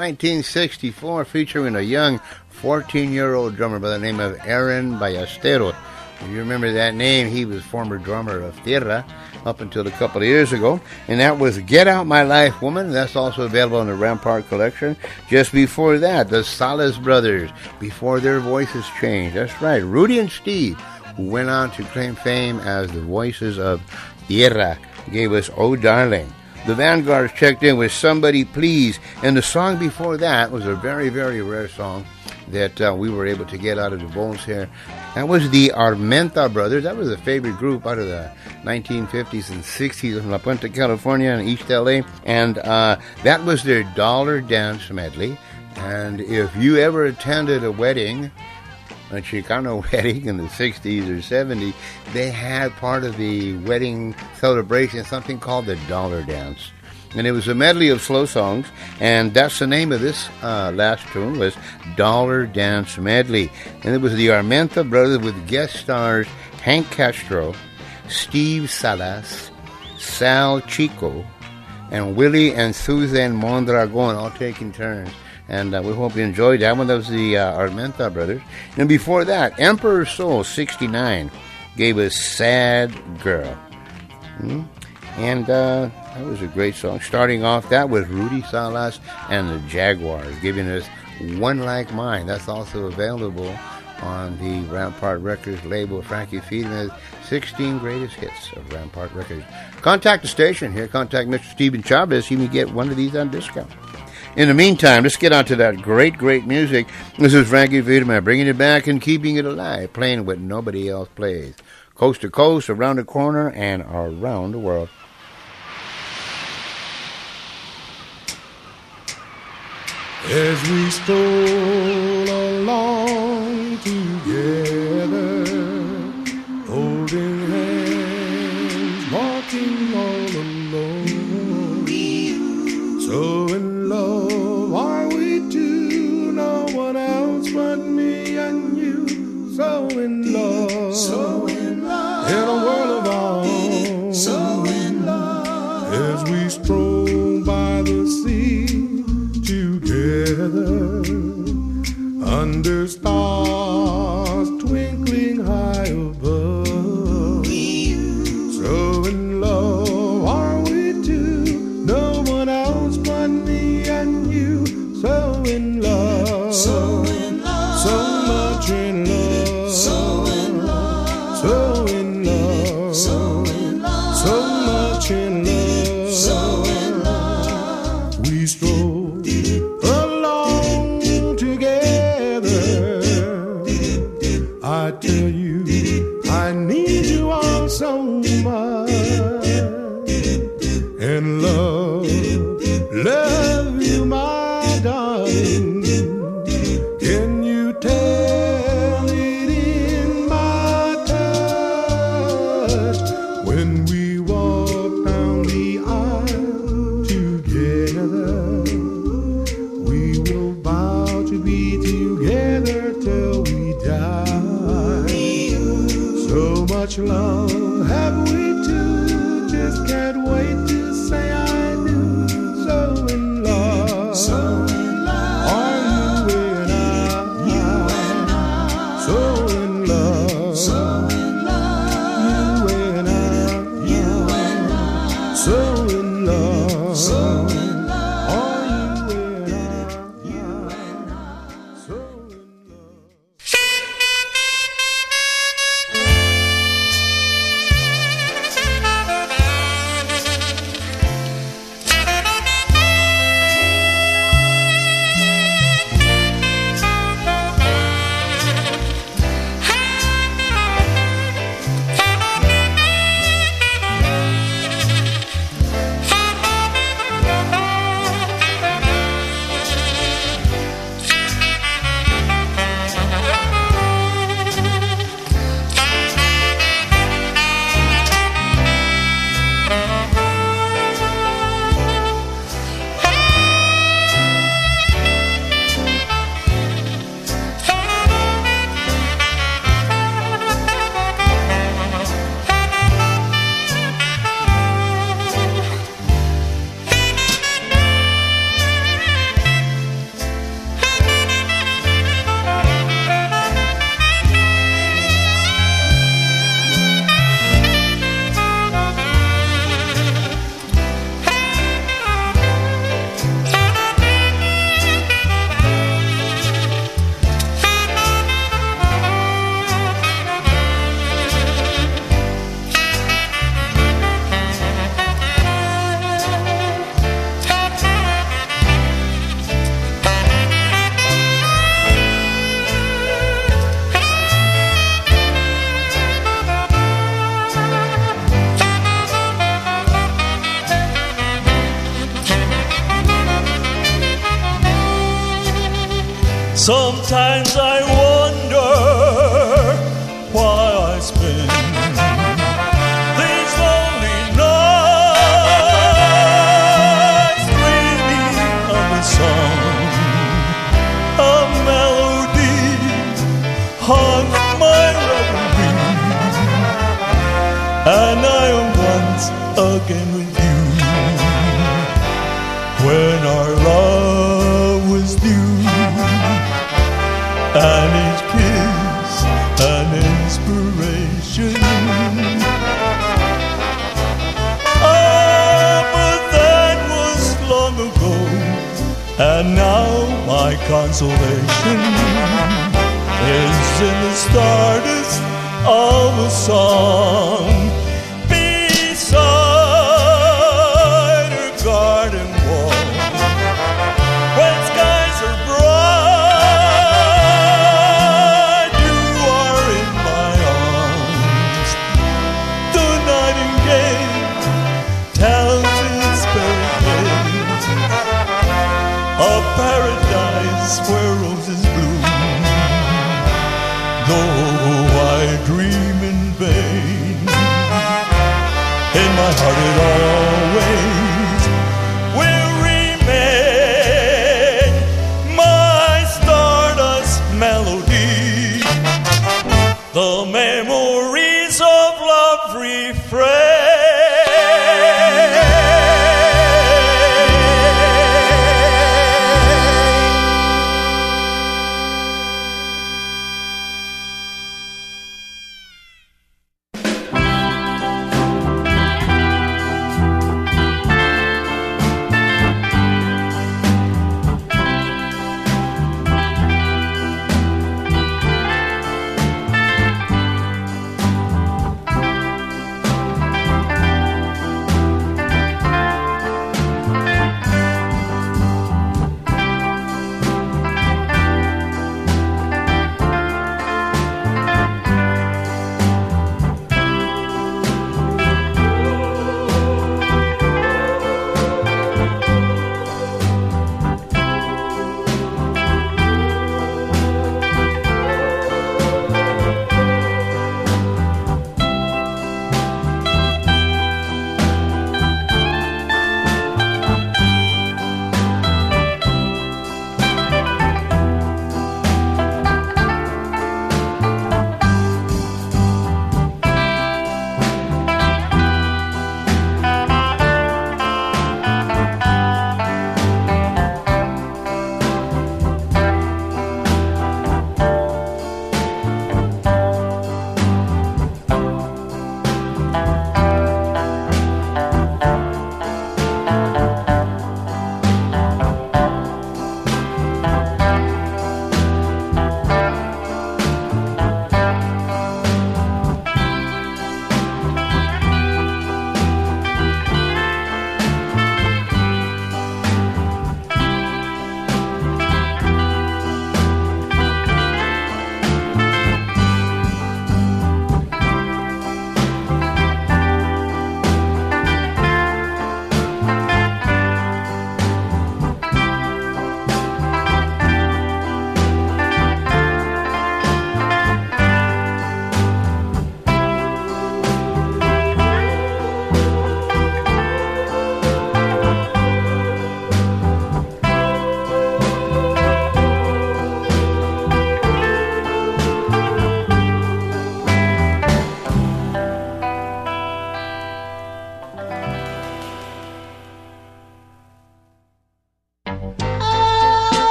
1964, featuring a young 14-year-old drummer by the name of Aaron Ballesteros. If you remember that name, he was former drummer of Tierra up until a couple of years ago. And that was Get Out My Life Woman. That's also available in the Rampart collection. Just before that, the Salas Brothers, Before Their Voices Changed. That's right, Rudy and Steve, who went on to claim fame as the voices of Tierra, gave us Oh Darling. The Vanguards checked in with Somebody Please, and the song before that was a very, very rare song that we were able to get out of the vaults here. That was the Armenta Brothers. That was a favorite group out of the 1950s and 60s in La Puente, California and East LA, and that was their Dollar Dance medley. And if you ever attended a wedding, a Chicano wedding in the 60s or 70s, they had part of the wedding celebration, something called the Dollar Dance. And it was a medley of slow songs, and that's the name of this last tune, was Dollar Dance Medley. And it was the Armenta Brothers with guest stars Hank Castro, Steve Salas, Sal Chico, and Willie and Susan Mondragon, all taking turns. And we hope you enjoyed that one. That was the Armenta Brothers. And before that, Emperor Soul 69 gave us Sad Girl. And that was a great song. Starting off, that was Rudy Salas and the Jaguars, giving us One Like Mine. That's also available on the Rampart Records label. Frankie Fiedman's 16 Greatest Hits of Rampart Records. Contact the station here. Contact Mr. Stephen Chavez. You can get one of these on discount. In the meantime, let's get on to that great, great music. This is Frankie Fiedman bringing it back and keeping it alive, playing what nobody else plays. Coast to coast, around the corner, and around the world. As we stroll along together, holding hands, walking all alone, so in love are we two, no one else but me and you, so in love, in a world of our own, so in love, as we stroll by the sea together, under stars twinkling high above, so in love are we two, no one else but me and you, so in love, so much in love, so in love, so much in love, we stroll along together, much love have we two? Just can't wait to say I do. So in love, so in love are you and I. So in love, so in love you and I. So in love, so in love are you and I. So in love. Sometimes I wonder why I spend these lonely nights dreaming of a song, a melody haunts my reverie, and I am once again with you when our love was due. And each kiss an inspiration. Oh, but that was long ago, and now my consolation is in the stardust of a song beside her garden wall. When skies are bright, you are in my arms. The nightingale tells its fairy tale, a paradise where roses bloom. Though I dream in vain, in my heart it always will remain my stardust melody. The memories of love refrain.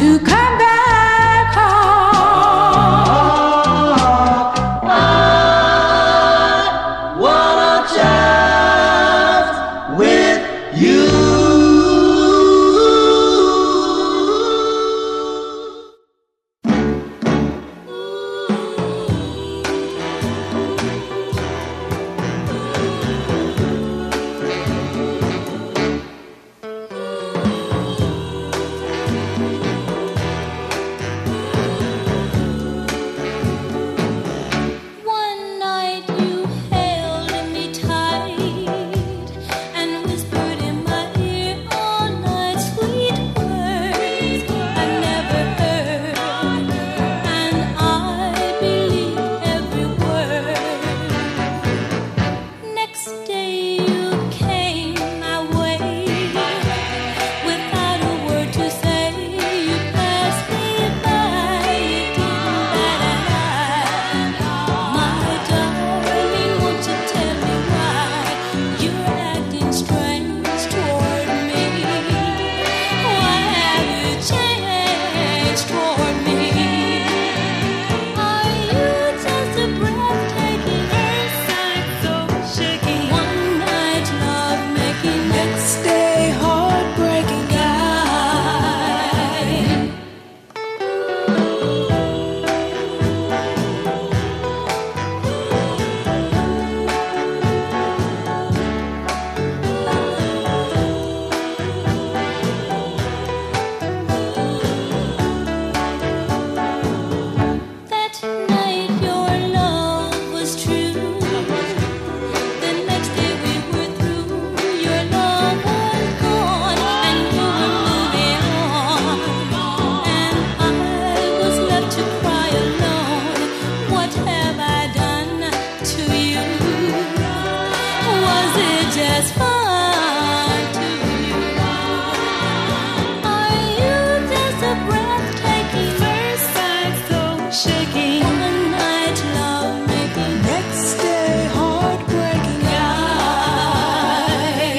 to come back home. I want a chance with you. One night you held me tight and whispered in my ear all night sweet words I've never heard, and I believe every word. Next day you came my way without a word to say. You passed me by, you didn't bat an eye. My darling, won't you tell me why you're acting strange toward me? Why have you changed toward me? Are you just a breathtaking earthside so shaking, one night love making, next day heartbreaking guy? That night your love was true. The next day we were through. Your love was gone and you were moving on, and I was left to cry alone. What have I done to you? Was it just fun to you? Are you just a breathtaking first sight so shaking, one night love making, next day heartbreaking guy?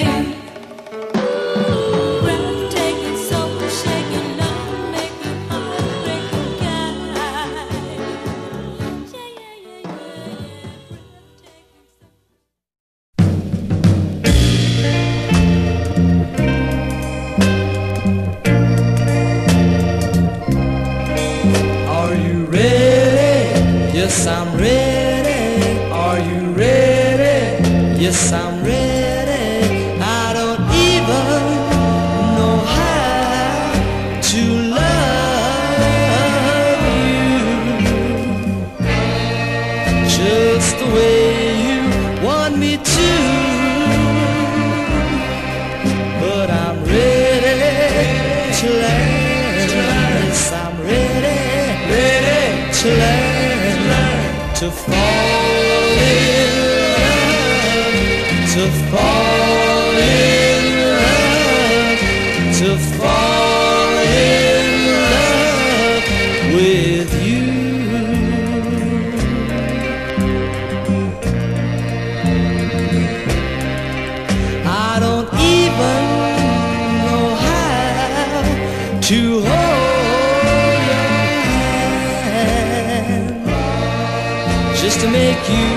Breathtaking, so shaking, love making, heartbreaking guy. Are you ready? Yes, I'm ready. Are you ready? Yes, I'm ready. I don't even know how to love you just the way you want me to. But I'm ready to learn. Yes, I'm ready to learn, to fall in love, to fall in love, to fall in love with you. I don't even know how to hold your hand, just to make you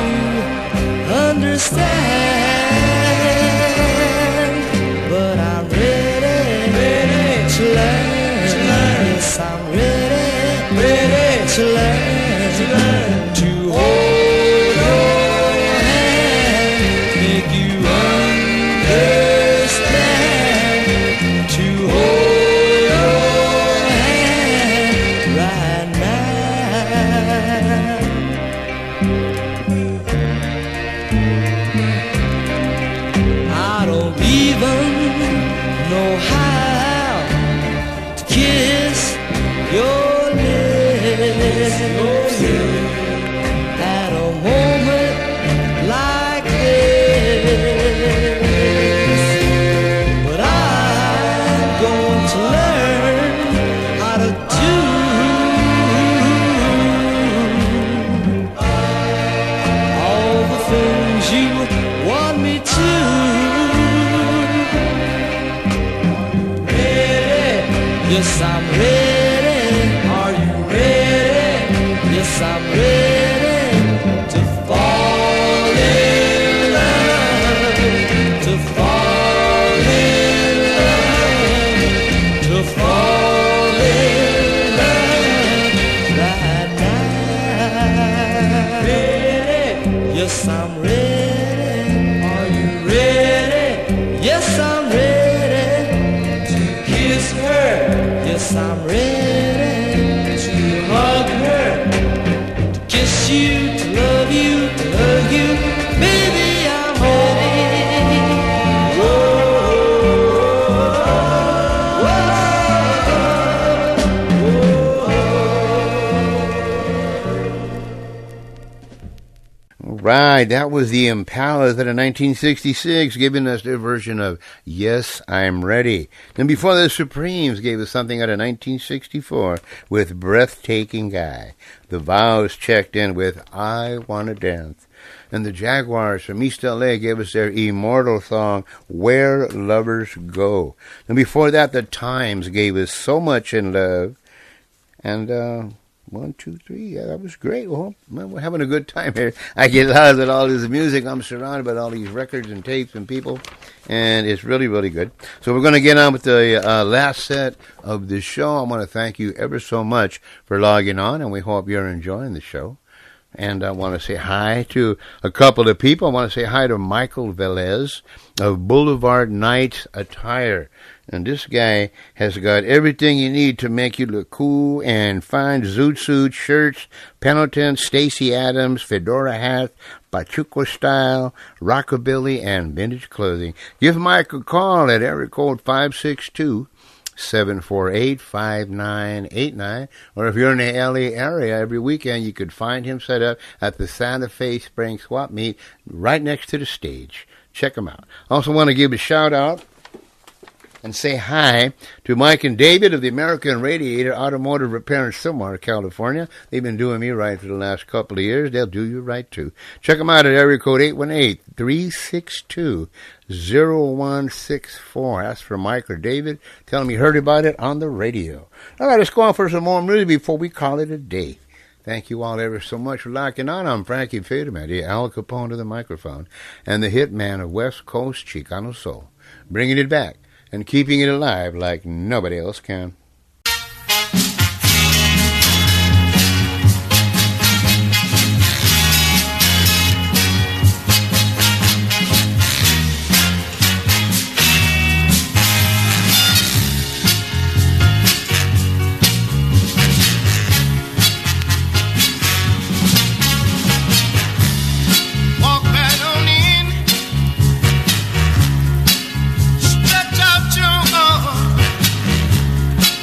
understand. But I'm ready to learn. Yes, I'm ready to learn, to hold your hand, make you understand, to hold your hand right now. I don't even know how to kiss your lips at a moment like this. But I'm going to learn how to do all the things you want me to. Yes, I'm ready you, to love you, baby, I'm ready. Right, that was the Impalas out of 1966, giving us their version of Yes, I'm Ready. And before the Supremes gave us something out of 1964 with Breathtaking Guy. The Vows checked in with I Wanna Dance. And the Jaguars from East LA gave us their immortal song, Where Lovers Go. And before that, the Times gave us So Much in Love. And, 1, 2, 3. Yeah, that was great. Well, man, we're having a good time here. I get lost at all this music. I'm surrounded by all these records and tapes and people, and it's really, really good. So we're going to get on with the last set of the show. I want to thank you ever so much for logging on, and we hope you're enjoying the show. And I want to say hi to a couple of people. I want to say hi to Michael Velez of Boulevard Nights Attire. And this guy has got everything you need to make you look cool and fine. Zoot suits, shirts, Pendleton, Stacey Adams, fedora hats, Pachuco style, rockabilly, and vintage clothing. Give Mike a call at area code 562-748-5989. Or if you're in the LA area, every weekend you could find him set up at the Santa Fe Spring Swap Meet right next to the stage. Check him out. Also want to give a shout out and say hi to Mike and David of the American Radiator Automotive Repair in Sylmar, California. They've been doing me right for the last couple of years. They'll do you right, too. Check them out at area code 818-362-0164. Ask for Mike or David. Tell them you heard about it on the radio. All right, let's go on for some more music before we call it a day. Thank you all ever so much for locking on. I'm Frankie Federman, Al Capone to the microphone, and the hitman of West Coast Chicano Soul, bringing it back and keeping it alive like nobody else can. Stretch out your arms.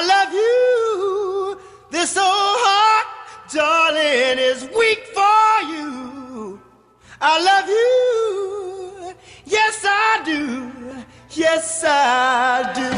love you. This old heart, darling, is weak for you. I love you. Yes, I do. Yes, I do.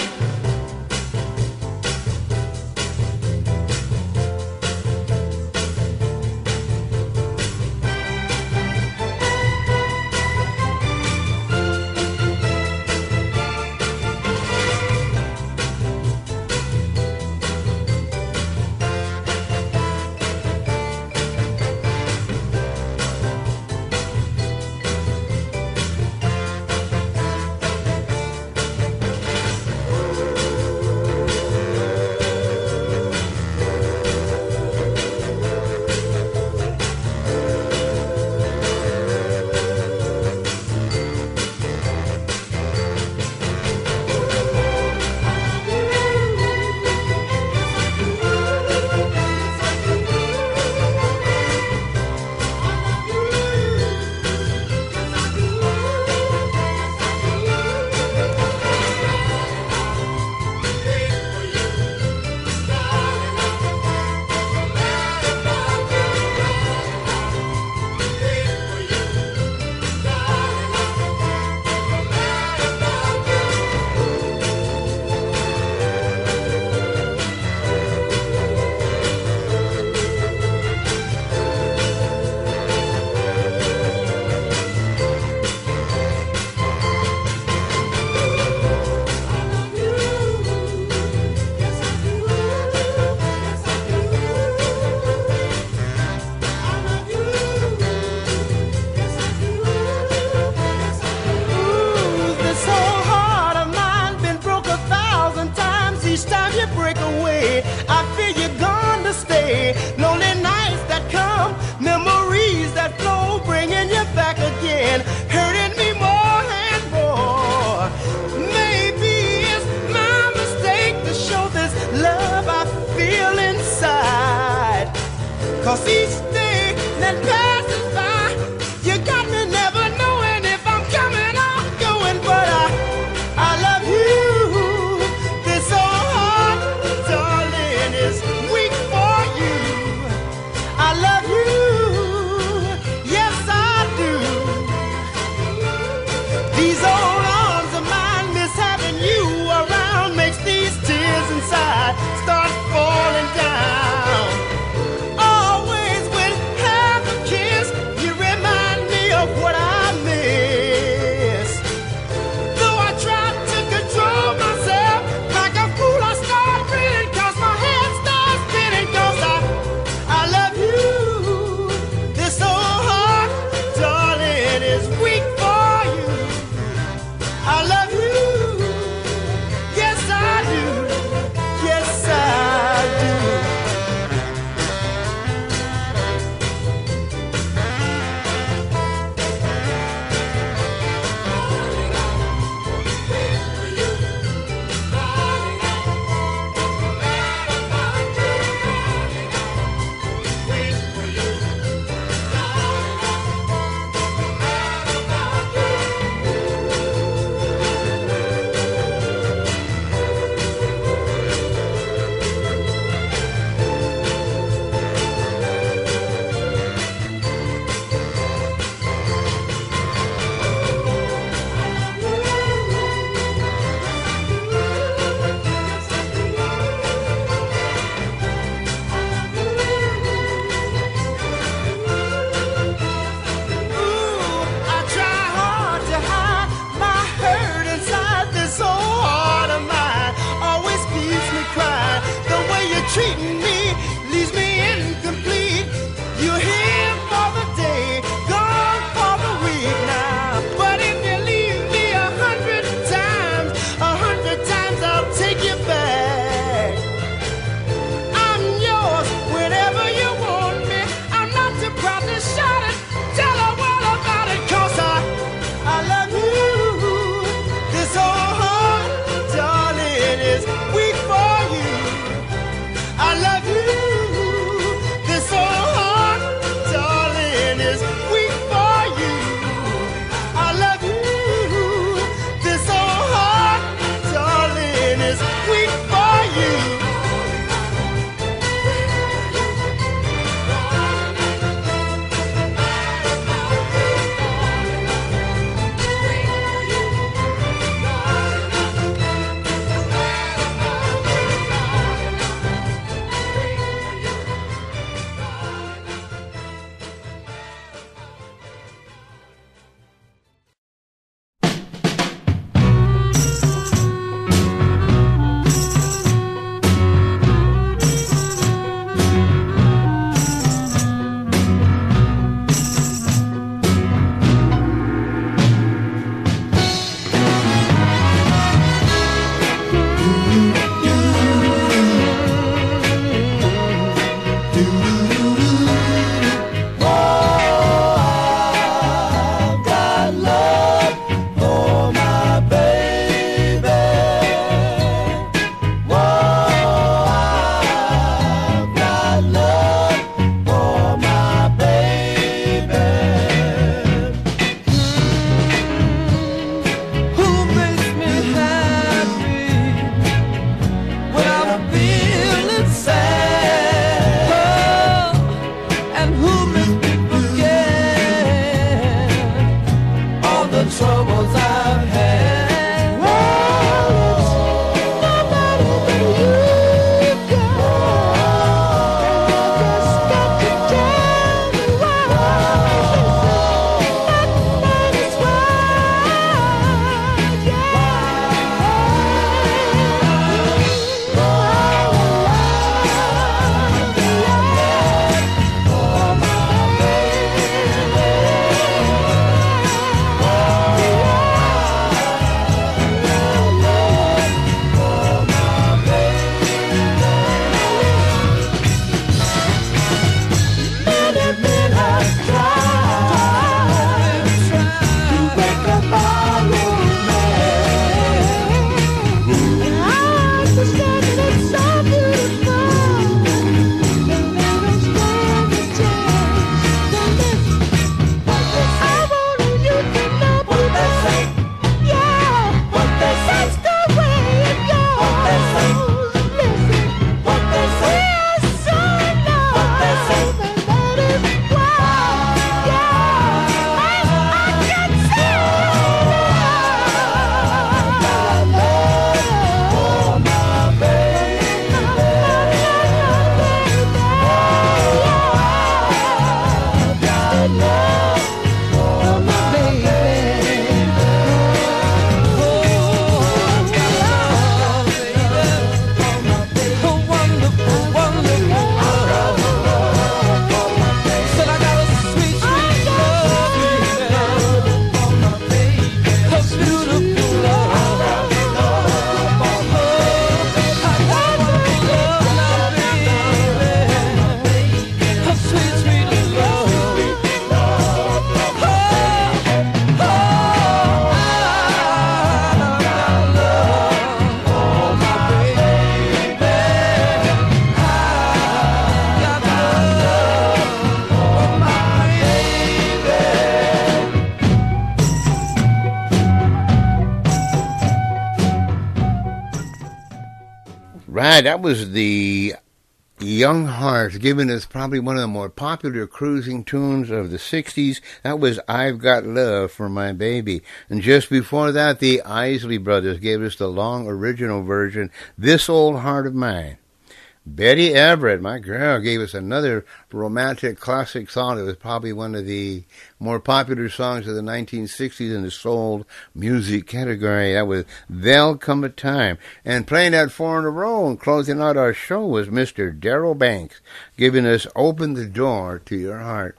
Cause each day that passes by, you got me never knowing if I'm coming or going. But I love you. This old heart, darling, is weak for you. I love you. Yes, I do. These old arms of mine miss having you around, makes these tears inside start falling down. Always with half a kiss right, that was the Young Hearts giving us probably one of the more popular cruising tunes of the 60s. That was I've Got Love for My Baby. And just before that, the Isley Brothers gave us the long original version, This Old Heart of Mine. Betty Everett, my girl, gave us another romantic classic song. It was probably one of the more popular songs of the 1960s in the soul music category. That was There'll Come a Time. And playing that 4 in a row and closing out our show was Mr. Darrell Banks, giving us Open the Door to Your Heart.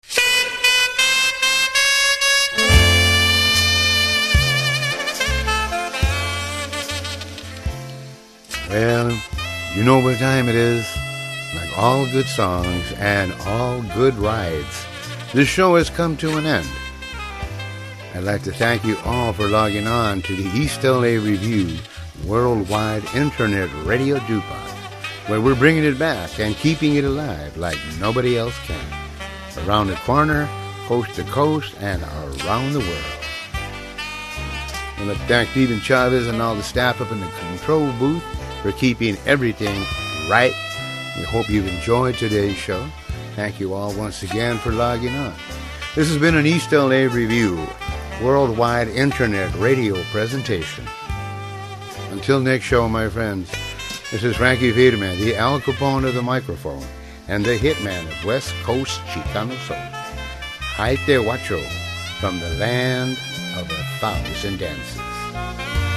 Well, you know what time it is. Like all good songs and all good rides, this show has come to an end. I'd like to thank you all for logging on to the East LA Review Worldwide Internet Radio Dupont, where we're bringing it back and keeping it alive like nobody else can. Around the corner, coast to coast, and around the world. I'd like to thank Stephen Chavez and all the staff up in the control booth for keeping everything right. We hope you've enjoyed today's show. Thank you all once again for logging on. This has been an East LA Review Worldwide Internet Radio presentation. Until next show, my friends, this is Frankie Federman, the Al Capone of the microphone, and the hitman of West Coast Chicano Soul. Haite Huacho, from the land of 1,000 dances.